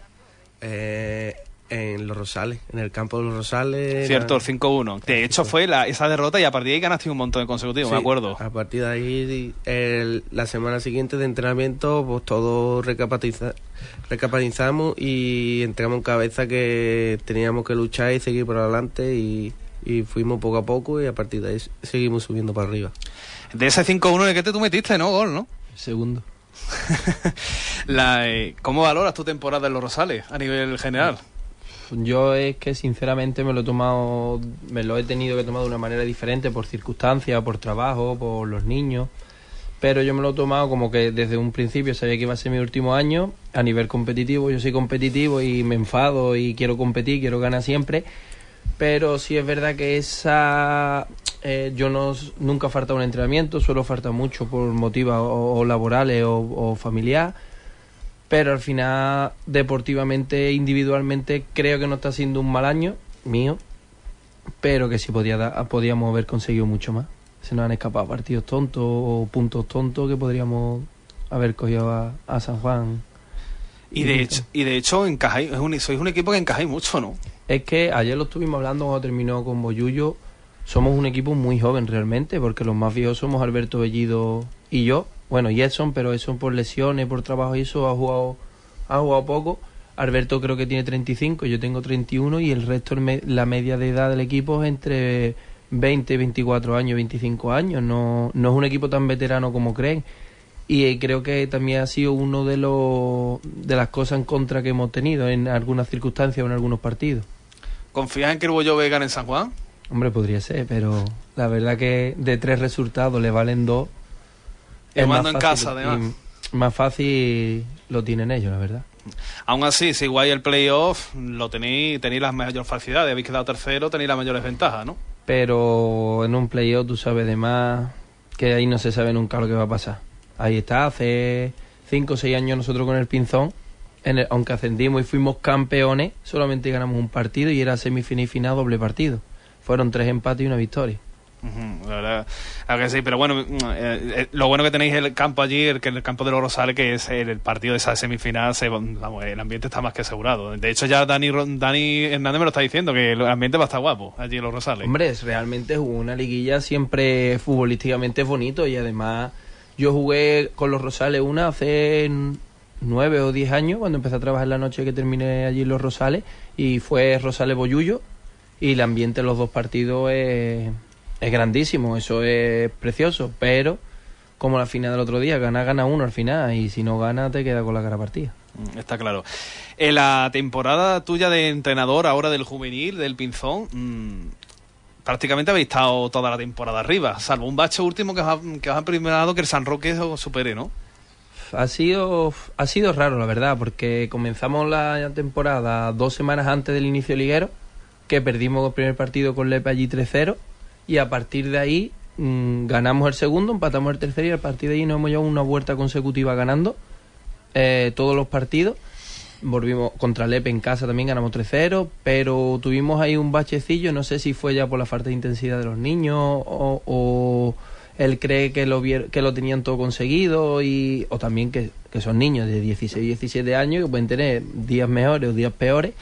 En los Rosales, en el campo de los Rosales. Cierto, el 5-1. De hecho, fue esa derrota y a partir de ahí ganaste un montón de consecutivos, sí, me acuerdo. A partir de ahí, la semana siguiente de entrenamiento, pues todos recapitalizamos y entramos en cabeza que teníamos que luchar y seguir por adelante y fuimos poco a poco y a partir de ahí seguimos subiendo para arriba. De ese 5-1 en el que tú metiste, ¿no? Gol, ¿no? Segundo. ¿Cómo valoras tu temporada en los Rosales a nivel general? Yo es que sinceramente me lo he tenido que tomar de una manera diferente por circunstancias, por trabajo, por los niños, pero yo me lo he tomado como que desde un principio sabía que iba a ser mi último año a nivel competitivo. Yo soy competitivo y me enfado y quiero competir, quiero ganar siempre, pero sí es verdad que nunca falta un entrenamiento, suelo faltar mucho por motivos o laborales o familiar. Pero al final, deportivamente, individualmente, creo que no está siendo un mal año mío, pero que sí podíamos haber conseguido mucho más. Se nos han escapado partidos tontos o puntos tontos que podríamos haber cogido a San Juan. Y de hecho encajáis, sois un equipo que encajáis mucho, ¿no? Es que ayer lo estuvimos hablando cuando terminó con Boyullo. Somos un equipo muy joven realmente, porque los más viejos somos Alberto Bellido y yo. Bueno, y Edson, pero Edson por lesiones, por trabajo y eso ha jugado poco. Alberto creo que tiene 35, yo tengo 31 y el resto, la media de edad del equipo es entre 20, 24 años, 25 años. No es un equipo tan veterano como creen. Y creo que también ha sido uno de las cosas en contra que hemos tenido en algunas circunstancias o en algunos partidos. ¿Confías en que el Bolló gane en San Juan? Hombre, podría ser, pero la verdad que de 3 resultados le valen 2. Yo mando en casa, además. Más fácil lo tienen ellos, la verdad. Aún así, si igual el playoff lo tenéis las mayores facilidades. Habéis quedado tercero, tenéis las mayores ventajas, ¿no? Pero en un playoff tú sabes de más que ahí no se sabe nunca lo que va a pasar. Ahí está, hace 5 o 6 años nosotros con el Pinzón, aunque ascendimos y fuimos campeones, solamente ganamos un partido y era semifinal y final doble partido. Fueron 3 empates y 1 victoria. La verdad que sí, pero bueno, lo bueno que tenéis el campo allí, el campo de los Rosales, que es el partido de esa semifinal, el ambiente está más que asegurado. De hecho ya Dani Hernández me lo está diciendo, que el ambiente va a estar guapo allí en los Rosales. Hombre, realmente una liguilla siempre futbolísticamente es bonito y además yo jugué con los Rosales hace 9 o 10 años, cuando empecé a trabajar la noche que terminé allí en los Rosales, y fue Rosales Boyullo, y el ambiente en los dos partidos es grandísimo, eso es precioso, pero como la final del otro día, gana uno al final, y si no gana te queda con la cara partida. Está claro. En la temporada tuya de entrenador, ahora del juvenil, del Pinzón, prácticamente habéis estado toda la temporada arriba, salvo un bache último que os ha primado que el San Roque os supere, ¿no? Ha sido raro, la verdad, porque comenzamos la temporada 2 semanas antes del inicio liguero, que perdimos el primer partido con Lepe allí 3-0, y a partir de ahí ganamos el segundo, empatamos el tercero y a partir de ahí nos hemos llevado una vuelta consecutiva ganando todos los partidos. Volvimos contra Lepe en casa, también ganamos 3-0, pero tuvimos ahí un bachecillo, no sé si fue ya por la falta de intensidad de los niños o él cree que lo tenían todo conseguido o también que son niños de 16, 17 años que pueden tener días mejores o días peores,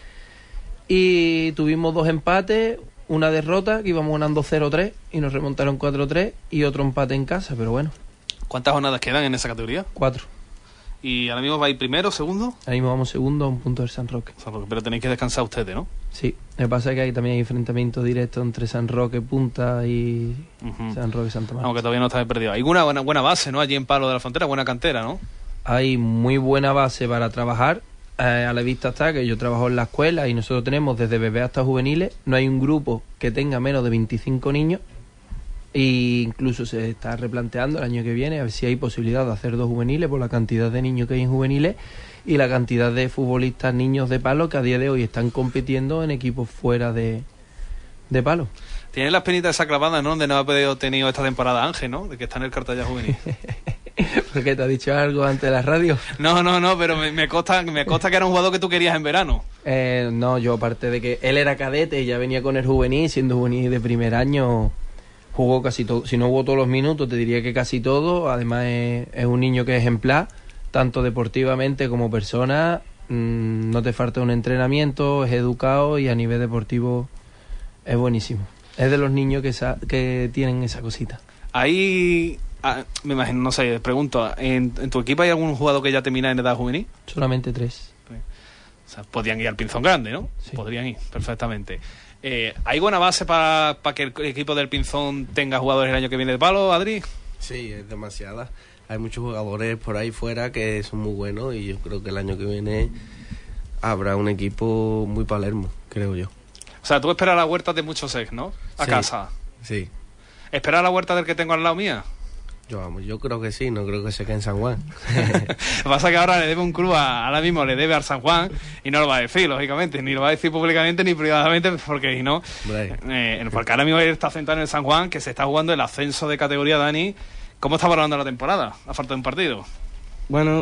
y tuvimos 2 empates, una derrota, que íbamos ganando 0-3 y nos remontaron 4-3 y otro empate en casa, pero bueno. ¿Cuántas jornadas quedan en esa categoría? 4. ¿Y ahora mismo vais primero, segundo? Ahora mismo vamos segundo a un punto del San Roque. Pero tenéis que descansar ustedes, ¿no? Sí, lo que pasa es que hay también hay enfrentamientos directos entre San Roque Punta y San Roque Santa Marta. Aunque todavía no está perdido. Hay una buena base, ¿no? Allí en Palo de la Frontera, buena cantera, ¿no? Hay muy buena base para trabajar. A la vista está que yo trabajo en la escuela y nosotros tenemos desde bebés hasta juveniles. No hay un grupo que tenga menos de 25 niños. E incluso se está replanteando el año que viene a ver si hay posibilidad de hacer 2 juveniles por la cantidad de niños que hay en juveniles y la cantidad de futbolistas niños de Palo que a día de hoy están compitiendo en equipos fuera de Palo. Tiene las penitas esa clavada, ¿no? Donde no ha tenido esta temporada Ángel, ¿no? De que está en el Cartaya Juvenil. ¿Por qué te ha dicho algo antes de la radio? No, pero me consta que era un jugador que tú querías en verano. No, yo aparte de que él era cadete y ya venía con el juvenil, siendo juvenil de primer año, jugó casi todo. Si no jugó todos los minutos, te diría que casi todo. Además es un niño que es ejemplar, tanto deportivamente como persona. No te falta un entrenamiento, es educado y a nivel deportivo es buenísimo. Es de los niños que tienen esa cosita. Ahí, me imagino, no sé, pregunto, ¿en tu equipo hay algún jugador que ya termina en edad juvenil? Solamente 3. O sea, podrían ir al Pinzón Grande, ¿no? Sí. Podrían ir, perfectamente. ¿Hay buena base para que el equipo del Pinzón tenga jugadores el año que viene de Palo, Adri? Sí, es demasiada. Hay muchos jugadores por ahí fuera que son muy buenos y yo creo que el año que viene habrá un equipo muy Palermo, creo yo. O sea, tú esperas la huerta de muchos ex, ¿no? A Sí. casa. Sí, ¿Esperas la huerta del que tengo al lado mía? yo creo que sí, no creo que se quede en San Juan. Lo que pasa es que ahora le debe un club, ahora mismo le debe al San Juan y no lo va a decir, lógicamente, ni lo va a decir públicamente ni privadamente, porque si no, porque ahora mismo él está centrado en el San Juan, que se está jugando el ascenso de categoría. Dani, ¿cómo está valorando la temporada a falta de un partido? Bueno,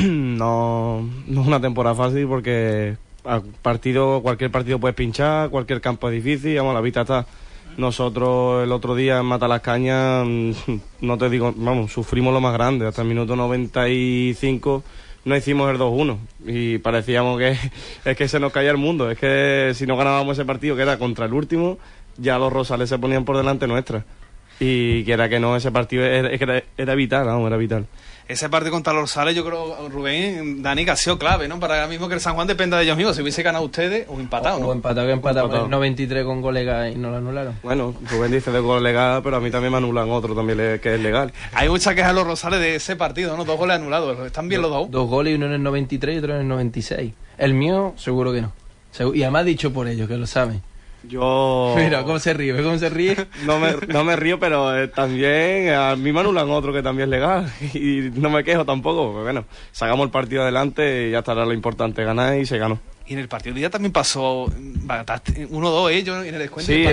no es una temporada fácil porque cualquier partido puedes pinchar, cualquier campo es difícil, vamos, la vista está. Nosotros el otro día en Matalascañas, no te digo, vamos, sufrimos lo más grande. Hasta el minuto 95 no hicimos el 2-1 y parecíamos que se nos caía el mundo. Es que si no ganábamos ese partido, que era contra el último, ya los rosales se ponían por delante nuestra. Y quiera que no, ese partido era vital, vamos, era vital. Ese partido contra los Rosales, yo creo, Rubén, Dani, que ha sido clave, ¿no? Para ahora mismo que el San Juan dependa de ellos mismos. Si hubiese ganado ustedes, o empatado, ¿no? O empatado en el 93 con colegas y no lo anularon. Bueno, Rubén dice de gol legal, pero a mí también me anulan otro también que es legal. Hay mucha queja de los Rosales de ese partido, ¿no? 2 goles anulados. ¿Están bien los dos? 2 goles y uno en el 93 y otro en el 96. El mío, seguro que no. Y además dicho por ellos, que lo saben. Yo... Mira, ¿cómo se ríe? ¿Cómo se ríe? No me río, pero también a mí me anulan otro que también es legal y no me quejo tampoco. Pero bueno, sacamos el partido adelante y ya estará lo importante, ganar y se ganó. Y en el partido de día también pasó 1-2 ellos en el descuento. Sí,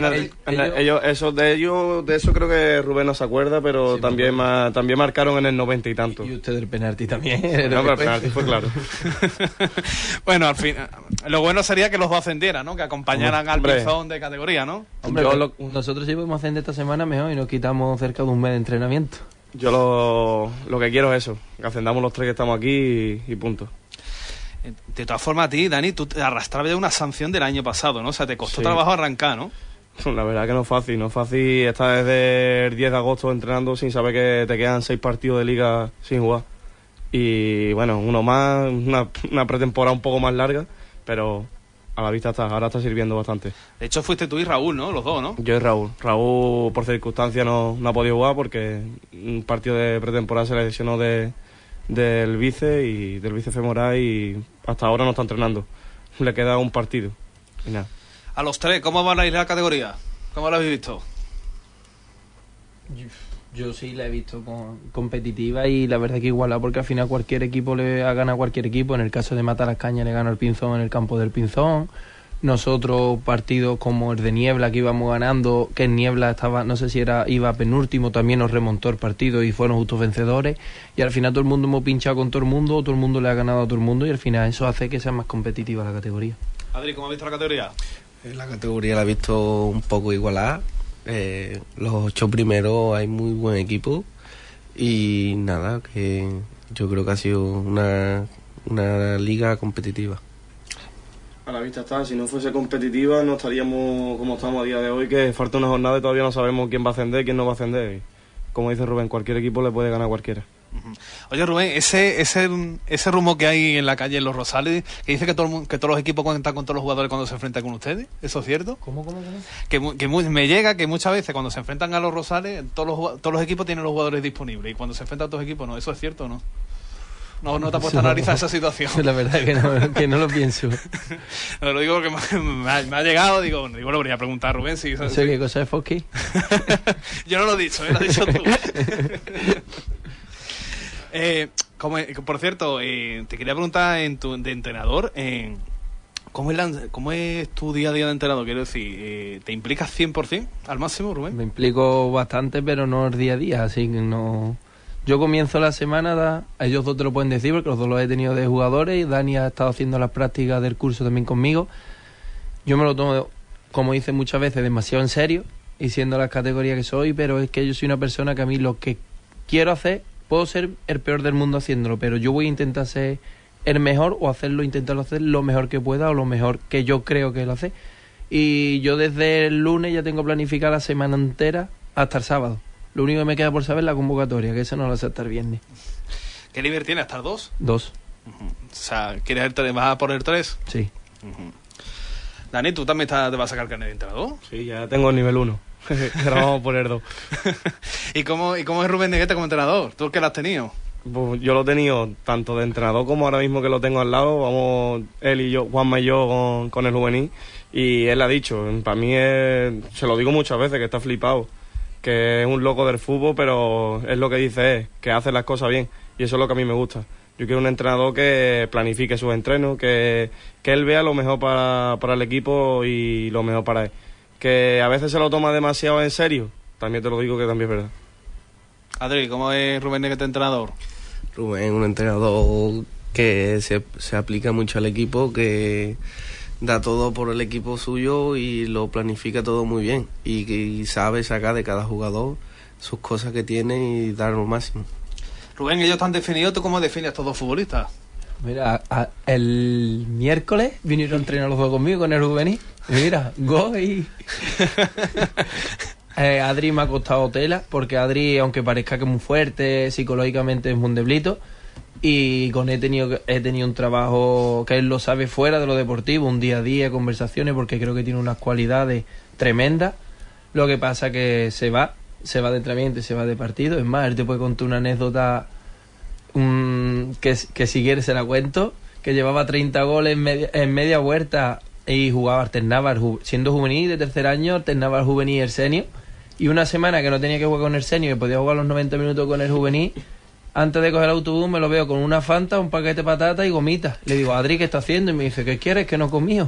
de eso creo que Rubén no se acuerda, pero sí, también marcaron en el 90 y tanto. Y usted del penalti también. No, pero el penalti fue claro. Bueno, al fin, lo bueno sería que los dos ascendieran, ¿no? Que acompañaran al Pinzón de categoría, ¿no? Hombre, nosotros sí podemos ascender esta semana mejor y nos quitamos cerca de un mes de entrenamiento. Yo lo que quiero es eso, que ascendamos los 3 que estamos aquí y punto. De todas formas, a ti, Dani, tú te arrastrabas de una sanción del año pasado, ¿no? O sea, te costó trabajo arrancar, ¿no? La verdad que no es fácil estar desde el 10 de agosto entrenando sin saber que te quedan 6 partidos de liga sin jugar. Y bueno, uno más, una pretemporada un poco más larga, pero a la vista ahora está sirviendo bastante. De hecho, fuiste tú y Raúl, ¿no? Los dos, ¿no? Yo y Raúl. Raúl, por circunstancias, no ha podido jugar porque un partido de pretemporada se lesionó del bíceps femoral y hasta ahora no está entrenando. Le queda un partido y nada. A los 3, ¿cómo van a ir la categoría? ¿Cómo lo habéis visto? Yo sí la he visto competitiva y la verdad que igualada, porque al final cualquier equipo le ha ganado a cualquier equipo. En el caso de Matalascañas le ganó el Pinzón en el campo del Pinzón. Nosotros partidos como el de Niebla que íbamos ganando, que en Niebla estaba, no sé si iba penúltimo, también nos remontó el partido y fueron justos vencedores. Y al final todo el mundo hemos pinchado con todo el mundo le ha ganado a todo el mundo y al final eso hace que sea más competitiva la categoría. Adri, ¿cómo has visto la categoría? La categoría la he visto un poco igualada. Los 8 primeros hay muy buen equipo y nada, que yo creo que ha sido una liga competitiva. A la vista está, si no fuese competitiva no estaríamos como estamos a día de hoy, que falta una jornada y todavía no sabemos quién va a ascender, quién no va a ascender. Como dice Rubén, cualquier equipo le puede ganar a cualquiera. Oye, Rubén, ese rumor que hay en la calle en Los Rosales, que dice que todos los equipos cuentan con todos los jugadores cuando se enfrentan con ustedes, ¿eso es cierto? ¿Cómo? Me llega que muchas veces cuando se enfrentan a Los Rosales, todos los equipos tienen los jugadores disponibles, y cuando se enfrentan a otros equipos no. ¿Eso es cierto o no? No te has puesto a analizar esa situación. La verdad que no lo pienso. Lo digo porque me ha llegado, digo, lo venía a preguntar a Rubén si... No sé qué cosa es Fosky. Yo no lo he dicho, lo has dicho tú. Por cierto, te quería preguntar de entrenador, ¿cómo es tu día a día de entrenador? Quiero decir, ¿te implicas 100% al máximo, Rubén? Me implico bastante, pero no el día a día, así que no... Yo comienzo la semana, ellos dos te lo pueden decir porque los dos los he tenido de jugadores y Dani ha estado haciendo las prácticas del curso también conmigo. Yo me lo tomo, como dice muchas veces, demasiado en serio y siendo las categorías que soy, pero es que yo soy una persona que a mí lo que quiero hacer, puedo ser el peor del mundo haciéndolo, pero yo voy a intentar ser el mejor o intentarlo hacer lo mejor que pueda o lo mejor que yo creo que lo hace. Y yo desde el lunes ya tengo planificada la semana entera hasta el sábado. Lo único que me queda por saber es la convocatoria, que eso no lo sé hasta el viernes. ¿Qué nivel tienes? ¿Hasta el 2? 2. O sea, ¿quieres el 3? ¿Vas a por el 3? Sí. Dani, ¿tú también te vas a sacar carnet de entrenador? Sí, ya tengo el nivel 1. Ahora vamos a poner 2. ¿Y cómo es Rubén Negueta como entrenador? ¿Tú qué lo has tenido? Pues yo lo he tenido tanto de entrenador como ahora mismo que lo tengo al lado. Vamos, él y yo, Juanma y yo, con el juvenil. Y él ha dicho, para mí se lo digo muchas veces, que está flipado. Que es un loco del fútbol, pero es lo que dice es que hace las cosas bien. Y eso es lo que a mí me gusta. Yo quiero un entrenador que planifique sus entrenos, que él vea lo mejor para el equipo y lo mejor para él. Que a veces se lo toma demasiado en serio, también te lo digo que también es verdad. Adri, ¿cómo es Rubén Negueta entrenador? Rubén, un entrenador que se aplica mucho al equipo, que da todo por el equipo suyo y lo planifica todo muy bien y sabe sacar de cada jugador sus cosas que tiene y dar lo máximo. Rubén, ellos están definidos. ¿Tú cómo defines a estos dos futbolistas? Mira, el miércoles vinieron a entrenar los dos conmigo con el juvenil. Y mira, go y... Adri me ha costado tela, porque Adri, aunque parezca que es muy fuerte, psicológicamente es muy deblito. Y con él he tenido un trabajo que él lo sabe fuera de lo deportivo, un día a día, conversaciones, porque creo que tiene unas cualidades tremendas. Lo que pasa que se va de entrenamiento y se va de partido. Es más, él te puede contar una anécdota que si quieres se la cuento, que llevaba 30 goles en media vuelta y alternaba, siendo juvenil de tercer año, alternaba el juvenil y el senior. Y una semana que no tenía que jugar con el senior y podía jugar los 90 minutos con el juvenil, antes de coger el autobús me lo veo con una Fanta, un paquete de patatas y gomitas. Le digo, Adri, ¿qué está haciendo? Y me dice, ¿qué quieres? Que no he comido.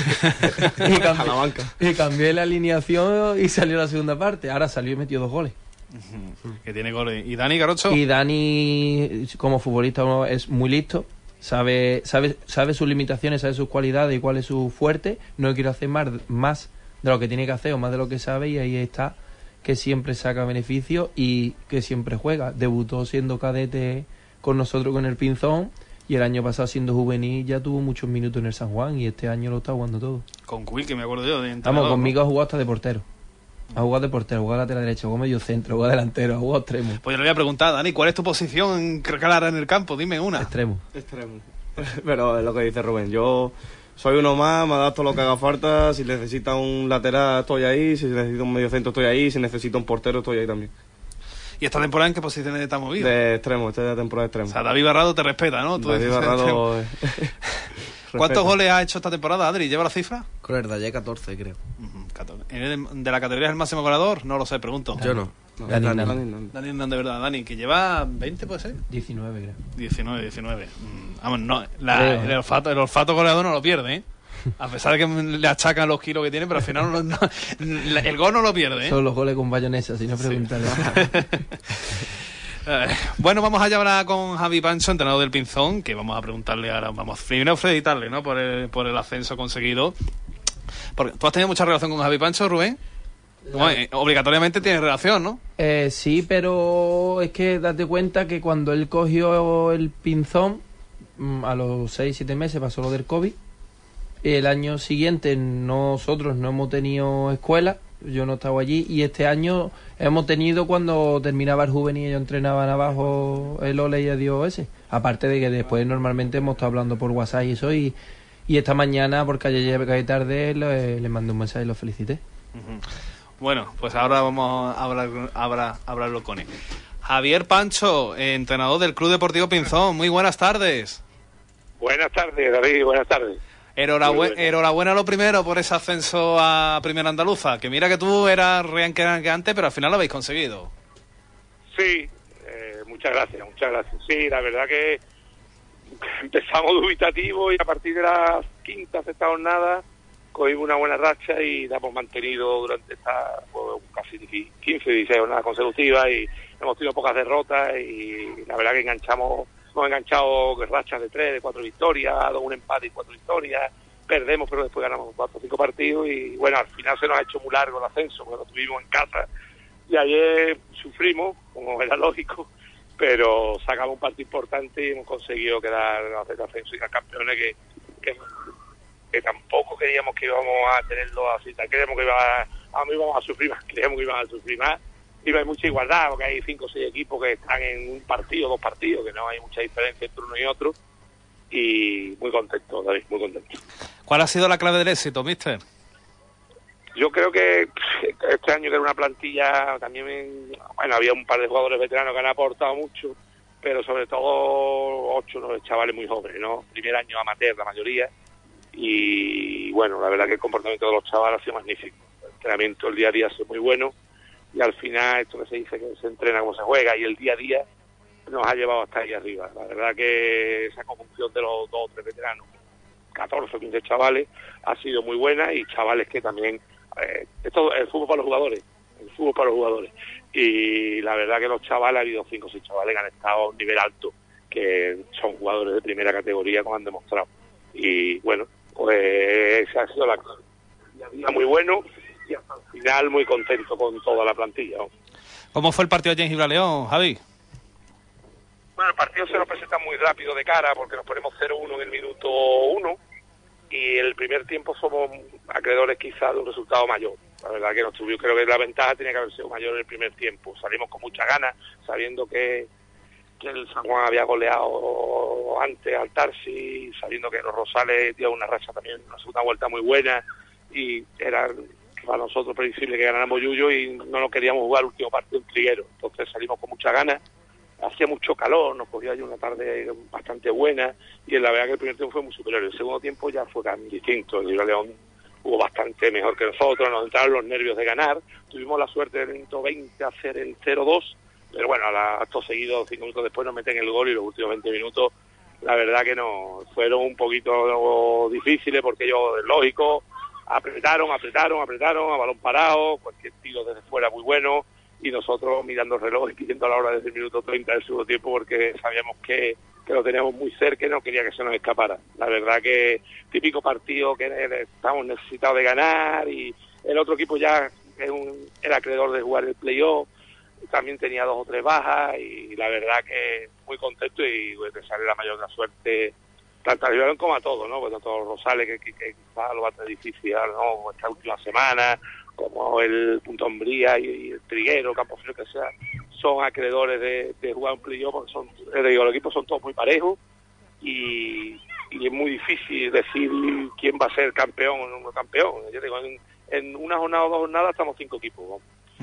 y cambié la alineación y salió la segunda parte. Ahora salió y metió 2 goles. Que tiene goles. ¿Y Dani Garocho? Y Dani, como futbolista, es muy listo. Sabe sus limitaciones, sabe sus cualidades y cuál es su fuerte. No quiere hacer más de lo que tiene que hacer o más de lo que sabe, y ahí está, que siempre saca beneficio y que siempre juega. Debutó siendo cadete con nosotros con el Pinzón y el año pasado siendo juvenil ya tuvo muchos minutos en el San Juan y este año lo está jugando todo. Con Quill, que me acuerdo yo de entrenador. Vamos, conmigo ha jugado hasta de portero. Ha jugado de portero, ha jugado lateral derecho, ha jugado medio centro, ha jugado delantero, ha jugado extremo. Pues yo le voy a preguntar, Dani, ¿cuál es tu posición clara en el campo? Dime una. Extremo. Pero es lo que dice Rubén, yo soy uno más, me adapto a lo que haga falta. Si necesita un lateral estoy ahí, si necesita un medio centro estoy ahí, si necesita un portero estoy ahí también. ¿Y esta temporada en qué posiciones está movido? De extremo, esta es la temporada de extremo. O sea, David Barrado te respeta, ¿no? David Barrado... ¿Cuántos goles ha hecho esta temporada, Adri? ¿Lleva la cifra? Con el Dalle 14, creo. 14. ¿De la categoría es el máximo goleador? No lo sé, pregunto. Yo no. Dani Hernández, de verdad, Dani, que lleva 20, ¿puede ser? 19, creo. 19. Vamos, no, el olfato goleador no lo pierde, ¿eh? A pesar de que le achacan los kilos que tiene, pero al final el gol no lo pierde, ¿eh? Son los goles con bayonesa, si no preguntarle. Bueno, vamos allá ahora con Javi Pancho, entrenador del Pinzón, que vamos a preguntarle ahora, vamos primero a felicitarle, ¿no? Por el ascenso conseguido. Porque tú has tenido mucha relación con Javi Pancho, Rubén. Obligatoriamente tienes relación, ¿no? Sí, pero es que date cuenta que cuando él cogió el Pinzón, a los 6-7 meses pasó lo del COVID. El año siguiente nosotros no hemos tenido escuela yo no estaba allí, y este año hemos tenido, cuando terminaba el juvenil, ellos entrenaban abajo el Ole y el Dios ese. Aparte de que después normalmente hemos estado hablando por WhatsApp y eso, y esta mañana, porque ayer llegué tarde, le mandé un mensaje y lo felicité. Bueno, pues ahora vamos a hablarlo con él. Javier Pancho, entrenador del Club Deportivo Pinzón, muy buenas tardes. Buenas tardes, David, buenas tardes. Enhorabuena lo primero por ese ascenso a Primera Andaluza, que mira que tú eras antes, pero al final lo habéis conseguido. Sí, muchas gracias. Sí, la verdad que empezamos dubitativos y a partir de la quinta, sexta jornada cogimos una buena racha y la hemos mantenido durante casi 15, 16 jornadas consecutivas, y hemos tenido pocas derrotas, y la verdad que hemos enganchado rachas de 3, de 4 victorias, dado un empate y 4 victorias, perdemos pero después ganamos 4 o 5 partidos, y bueno, al final se nos ha hecho muy largo el ascenso porque lo tuvimos en casa y ayer sufrimos, como era lógico, pero sacamos un partido importante y hemos conseguido quedar en el ascenso y ser campeones, que tampoco queríamos que íbamos a tenerlo así, creíamos que íbamos a sufrir más, iba a haber mucha igualdad, porque hay 5 o 6 equipos que están en un partido, 2 partidos, que no hay mucha diferencia entre uno y otro, y muy contento, David, muy contento. ¿Cuál ha sido la clave del éxito, míster? Yo creo que este año, que era una plantilla, también, había un par de jugadores veteranos que han aportado mucho, pero sobre todo 8 o 9 chavales muy jóvenes, ¿no? Primer año amateur la mayoría, y bueno, la verdad que el comportamiento de los chavales ha sido magnífico. El entrenamiento, el día a día ha sido muy bueno, y al final esto que se dice que se entrena como se juega, y el día a día nos ha llevado hasta ahí arriba. La verdad que esa conjunción de los 2 o 3 veteranos, 14 o 15 chavales, ha sido muy buena, y chavales que también el fútbol para los jugadores, y la verdad que los chavales, ha habido 5 o 6 chavales que han estado a un nivel alto, que son jugadores de primera categoría, como han demostrado, y bueno, pues esa ha sido la clave. Día muy bueno, y hasta el final muy contento con toda la plantilla, ¿no? ¿Cómo fue el partido allí en Gibraleón, Javi? Bueno, el partido se nos presenta muy rápido de cara, porque nos ponemos 0-1 en el minuto 1, y el primer tiempo somos acreedores quizás de un resultado mayor. La verdad que creo que la ventaja tenía que haber sido mayor en el primer tiempo. Salimos con muchas ganas, sabiendo que el San Juan había goleado antes al Tarsi, sabiendo que los Rosales dio una racha también, una segunda vuelta muy buena, y era para nosotros previsible que ganáramos Yuyo, y no nos queríamos jugar el último partido en Triguero. Entonces salimos con muchas ganas, hacía mucho calor, nos cogió ahí una tarde bastante buena, y la verdad que el primer tiempo fue muy superior. El segundo tiempo ya fue tan distinto. El León jugó bastante mejor que nosotros, nos entraron los nervios de ganar, tuvimos la suerte del minuto 20 hacer el 0-2, pero bueno, acto seguido, 5 minutos después nos meten el gol, y los últimos 20 minutos la verdad que no fueron un poquito difíciles, porque ellos, lógico, apretaron a balón parado, cualquier tiro desde fuera muy bueno, y nosotros mirando el reloj y pidiendo la hora desde el minuto 30 del segundo tiempo, porque sabíamos que lo teníamos muy cerca y no quería que se nos escapara. La verdad que típico partido que estamos necesitados de ganar, y el otro equipo ya era acreedor de jugar el playoff, también tenía 2 o 3 bajas, y la verdad que muy contento, y te sale la mayor de la suerte tanto a Gibralón como a todos, ¿no? Pues tanto a los Rosales, que quizás lo va a tener difícil, ¿no? Esta última semana, como el Punta Umbría y el Triguero, Campofrío, que sea, son acreedores de jugar un playoff, porque los equipos son todos muy parejos, y es muy difícil decir quién va a ser campeón o no campeón. Yo digo, en una jornada o 2 jornadas estamos 5 equipos, ¿no?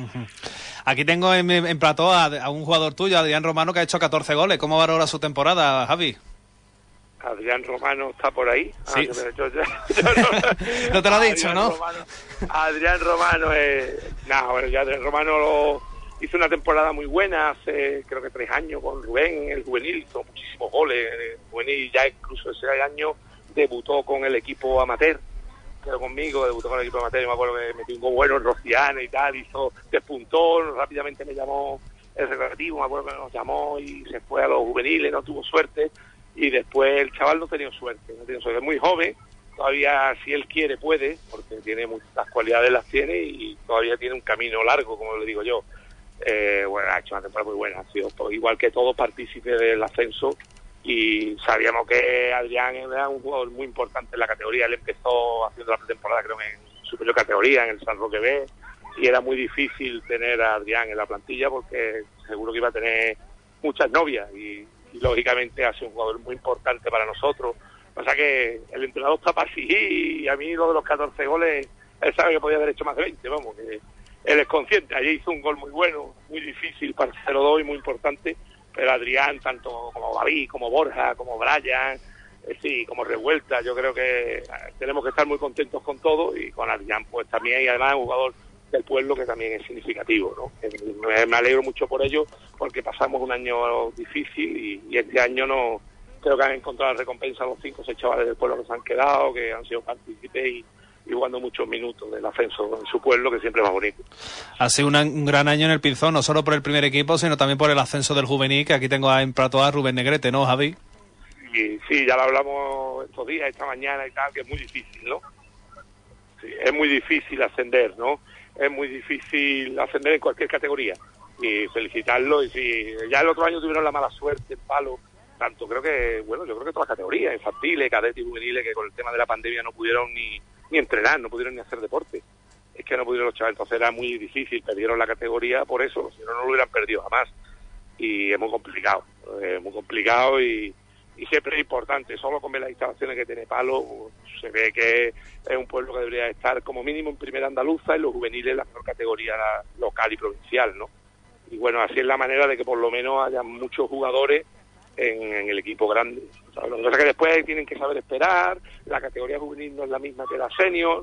Aquí tengo en plató a un jugador tuyo, Adrián Romano, que ha hecho 14 goles. ¿Cómo valora su temporada, Javi? Adrián Romano está por ahí. Sí. No te lo he dicho, ¿no? Adrián Romano Adrián Romano hizo una temporada muy buena hace, creo que 3 años, con Rubén en el juvenil, hizo muchísimos goles. El juvenil ya incluso ese año debutó con el equipo amateur, quedó conmigo, debutó con el equipo amateur, yo me acuerdo que metió un gol bueno en Rociana y tal, despuntó, rápidamente me llamó el recreativo, me acuerdo que nos llamó y se fue a los juveniles, no tuvo suerte, y después el chaval no tenía suerte, es muy joven, todavía si él quiere puede, porque tiene muchas cualidades, las tiene, y todavía tiene un camino largo, como le digo yo. Bueno, ha hecho una temporada muy buena, ha sido igual que todo partícipe del ascenso, y sabíamos que Adrián era un jugador muy importante en la categoría. Él empezó haciendo la pretemporada, creo, en superior categoría, en el San Roque B, y era muy difícil tener a Adrián en la plantilla porque seguro que iba a tener muchas novias y lógicamente ha sido un jugador muy importante para nosotros. O sea que el entrenador está para exigir y a mí lo de los 14 goles, él sabe que podía haber hecho más de 20, vamos, que él es consciente. Allí hizo un gol muy bueno, muy difícil para el 0-2 y muy importante, pero Adrián, tanto como David, como Borja, como Brian, sí, como Revuelta, yo creo que tenemos que estar muy contentos con todo y con Adrián pues también, y además un jugador del pueblo que también es significativo, ¿no? Me alegro mucho por ello porque pasamos un año difícil y este año no creo que han encontrado la recompensa a los 5 o 6 chavales del pueblo que se han quedado, que han sido partícipes y jugando muchos minutos del ascenso en su pueblo, que siempre es más bonito. Ha sido un gran año en el Pinzón, no solo por el primer equipo, sino también por el ascenso del juvenil, que aquí tengo en plato a Rubén Negrete, ¿no, Javi? Y sí, ya lo hablamos estos días, esta mañana y tal, que es muy difícil, ¿no? Sí, es muy difícil ascender, ¿no? Es muy difícil ascender en cualquier categoría. Y felicitarlo, y sí, ya el otro año tuvieron la mala suerte, el palo, tanto creo que, bueno, yo creo que todas las categorías, infantiles, cadetes y juveniles, que con el tema de la pandemia no pudieron ni entrenar, no pudieron ni hacer deporte. Es que no pudieron los chavales, entonces era muy difícil, perdieron la categoría por eso, si no, no lo hubieran perdido jamás. Y es muy complicado y siempre es importante, solo con ver las instalaciones que tiene Palo, se ve que es un pueblo que debería estar como mínimo en primera andaluza y los juveniles en la mejor categoría local y provincial, ¿no? Y bueno, así es la manera de que por lo menos haya muchos jugadores en el equipo grande. O sea, lo que pasa es que después tienen que saber esperar, la categoría juvenil no es la misma que la senior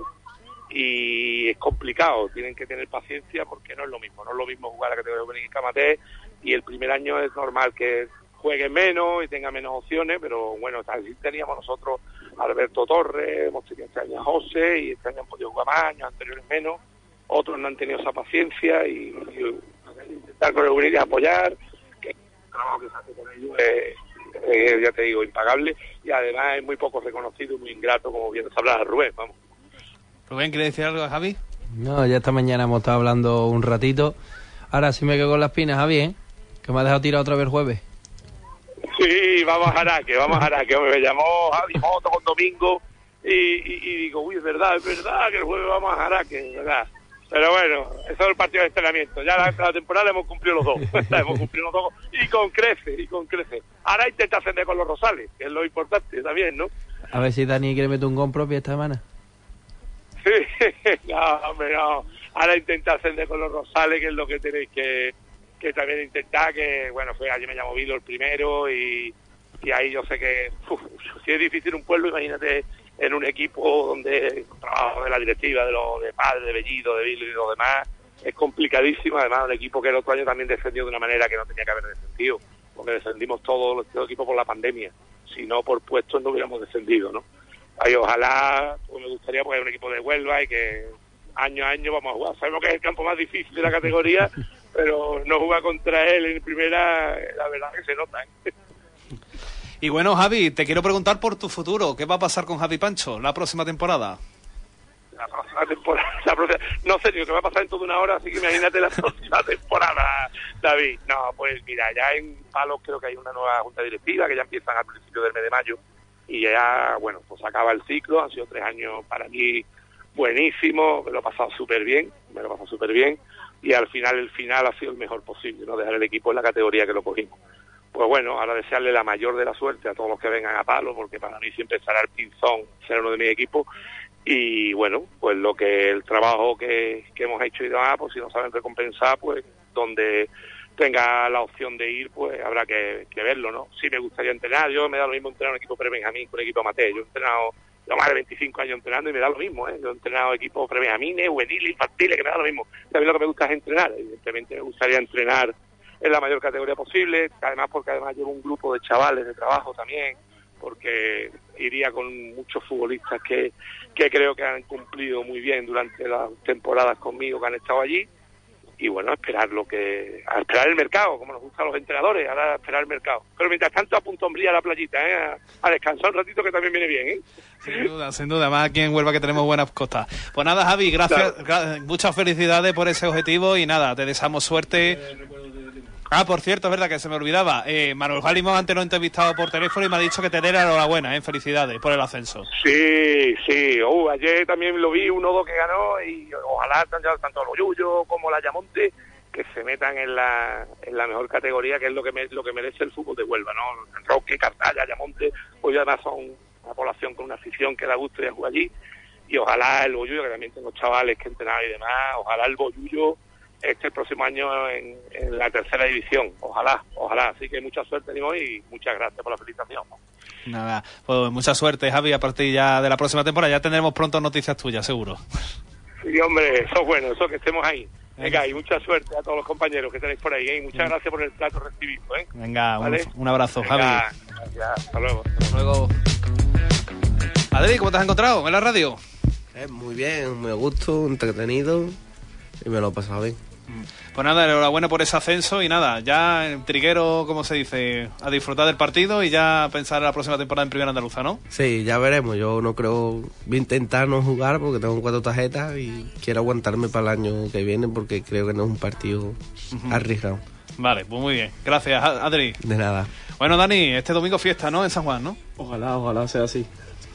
y es complicado, tienen que tener paciencia porque no es lo mismo jugar la categoría juvenil que amateur, y el primer año es normal que juegue menos y tenga menos opciones, pero bueno, así teníamos nosotros a Alberto Torres, hemos tenido este año a José y este año han podido jugar más, años anteriores menos, otros no han tenido esa paciencia y intentar con el juvenil apoyar, que el trabajo que se hace con ellos es, ya te digo, impagable y además es muy poco reconocido y muy ingrato, como bien se habla Rubén, vamos. Rubén, ¿quiere decir algo, Javi? No, ya esta mañana hemos estado hablando un ratito. Ahora sí me quedo con las pinas, Javi, ¿eh? Que me ha dejado tirado otra vez el jueves. Sí, vamos a Jaraque, me llamó Javi Moto con Domingo y digo, uy, es verdad que el jueves vamos a Jaraque, ¿verdad? Pero bueno, eso es el partido de entrenamiento, ya la temporada hemos cumplido los dos, y con crece. Ahora intenta ascender con los Rosales, que es lo importante también, ¿no? A ver si Dani quiere meter un gol propio esta semana. Sí, no, hombre, no. Ahora intenta ascender con los Rosales, que es lo que tenéis que también intentar, que bueno, fue ayer me llamó Vilo el primero y ahí yo sé que si es difícil un pueblo, imagínate en un equipo donde trabajo de la directiva, de Padre, de Bellido, de Vilo y los demás, es complicadísimo. Además, un equipo que el otro año también descendió de una manera que no tenía que haber descendido, porque descendimos todos los equipos por la pandemia, si no por puestos no hubiéramos descendido, ¿no? Ahí ojalá, pues me gustaría porque hay un equipo de Huelva y que año a año vamos a jugar. Sabemos que es el campo más difícil de la categoría, pero no jugar contra él en primera, la verdad que se nota, ¿eh? Y bueno, Javi, te quiero preguntar por tu futuro. ¿Qué va a pasar con Javi Pancho la próxima temporada? La próxima temporada, no sé ni lo que va a pasar en toda una hora, así que imagínate la próxima temporada, David. No, pues mira, ya en Palos creo que hay una nueva junta directiva que ya empiezan al principio del mes de mayo y ya, bueno, pues acaba el ciclo. Han sido 3 años para mí buenísimos, me lo he pasado súper bien y al final el final ha sido el mejor posible, no dejar el equipo en la categoría que lo cogimos. Pues bueno, ahora desearle la mayor de la suerte a todos los que vengan a Palos, porque para mí siempre estará el Pinzón, ser uno de mis equipos, y bueno, pues el trabajo que hemos hecho y demás, pues si no saben recompensar, pues donde tenga la opción de ir, pues habrá que verlo, ¿no? Sí me gustaría entrenar, yo me da lo mismo entrenar un equipo pre-benjamín que un equipo amateur. Yo he entrenado más de 25 años entrenando y me da lo mismo, ¿eh? Yo he entrenado equipos pre-benjamines, juveniles, infantiles, que me da lo mismo. También lo que me gusta es entrenar, evidentemente me gustaría entrenar en la mayor categoría posible, porque además llevo un grupo de chavales de trabajo también, porque iría con muchos futbolistas que creo que han cumplido muy bien durante las temporadas conmigo, que han estado allí, y bueno, a esperar el mercado, como nos gusta a los entrenadores, ahora a esperar el mercado. Pero mientras tanto, a punto hombría a la playita, a descansar un ratito, que también viene bien, Sin duda, más aquí en Huelva que tenemos buenas costas. Pues nada, Javi, gracias, muchas felicidades por ese objetivo y nada, te deseamos suerte. Ah, por cierto, es verdad que se me olvidaba. Manuel Jalimo antes lo he entrevistado por teléfono y me ha dicho que te dé la enhorabuena, felicidades por el ascenso. Sí. Ayer también lo vi, 1-2 que ganó, y ojalá tanto los Yuyos como la Ayamonte que se metan en la mejor categoría, que es lo que merece el fútbol de Huelva, ¿no? San Roque, Cartaya, Ayamonte, pues además son una población con una afición que da gusto ir a jugar allí, y ojalá el Bollullo, que también tengo chavales que entrenan y demás, ojalá el Bollullo el próximo año en la tercera división, ojalá, así que mucha suerte Nimo, y muchas gracias por la felicitación. Nada, pues mucha suerte, Javi, a partir ya de la próxima temporada ya tendremos pronto noticias tuyas, seguro. Sí, hombre, eso es bueno, eso que estemos ahí. Venga, y mucha suerte a todos los compañeros que tenéis por ahí, y muchas gracias por el trato recibido, ¿eh? Venga, ¿vale? un abrazo, Venga, Javi. Gracias, hasta luego. Hasta luego. Adri, ¿cómo te has encontrado en la radio? Muy bien, muy a gusto, entretenido, y me lo he pasado bien. Pues nada, enhorabuena por ese ascenso y nada, ya en Triguero, como se dice, a disfrutar del partido y ya pensar en la próxima temporada en Primera Andaluza, ¿no? Sí, ya veremos, yo no creo, voy a intentar no jugar porque tengo 4 tarjetas y quiero aguantarme para el año que viene porque creo que no es un partido arriesgado. Vale, pues muy bien, gracias, Adri. De nada. Bueno, Dani, este domingo fiesta, ¿no? En San Juan, ¿no? Ojalá sea así.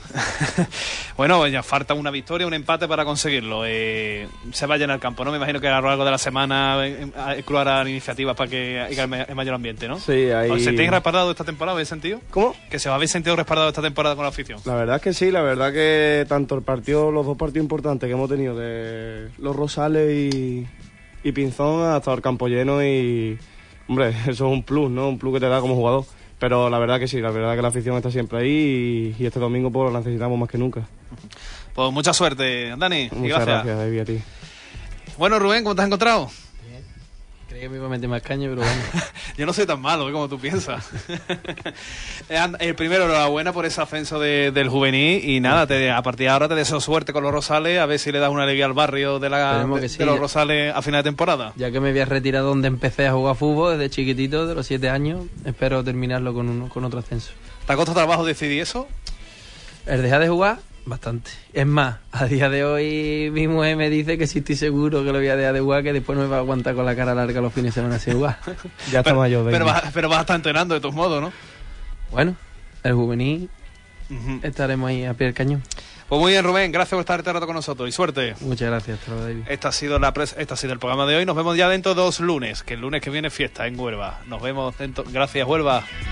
Bueno, ya falta una victoria, un empate para conseguirlo. Se va a llenar el campo, ¿no? Me imagino que a lo largo de la semana harán iniciativas para que haya mayor ambiente, ¿no? Sí, ahí... ¿Os sentéis respaldados esta temporada? ¿Habéis sentido? ¿Cómo? ¿Que se os habéis sentido respaldados esta temporada con la afición? La verdad es que sí, la verdad que tanto los 2 partidos importantes que hemos tenido de Los Rosales y Pinzón ha estado el campo lleno y... Hombre, eso es un plus, ¿no? Un plus que te da como jugador. Pero la verdad que sí, la verdad que la afición está siempre ahí y este domingo pues la necesitamos más que nunca. Pues mucha suerte, Dani. Muchas gracias, David, a ti. Bueno, Rubén, ¿cómo te has encontrado? Bien. Creí que me iba a meter más caña, pero bueno. Yo no soy tan malo como tú piensas. El primero, enhorabuena por ese ascenso del juvenil y nada, a partir de ahora te deseo suerte con Los Rosales, a ver si le das una alegría al barrio de Los Rosales a final de temporada. Ya que me voy a retirar donde empecé a jugar fútbol desde chiquitito, de los 7 años, espero terminarlo con otro ascenso. ¿Te ha costado trabajo decidir eso? El dejar de jugar, bastante. Es más, a día de hoy mi mujer me dice que si estoy seguro que lo voy a dejar de jugar, que después no me va a aguantar con la cara larga los fines de semana sin jugar. Ya está mayor. Pero vas a estar entrenando de todos modos, ¿no? Bueno, el juvenil estaremos ahí a pie del cañón. Pues muy bien, Rubén, gracias por estar este rato con nosotros y suerte. Muchas gracias, hasta luego, David. Este ha sido el programa de hoy. Nos vemos ya dentro de 2 lunes, que el lunes que viene fiesta en Huelva. Nos vemos dentro. Gracias, Huelva.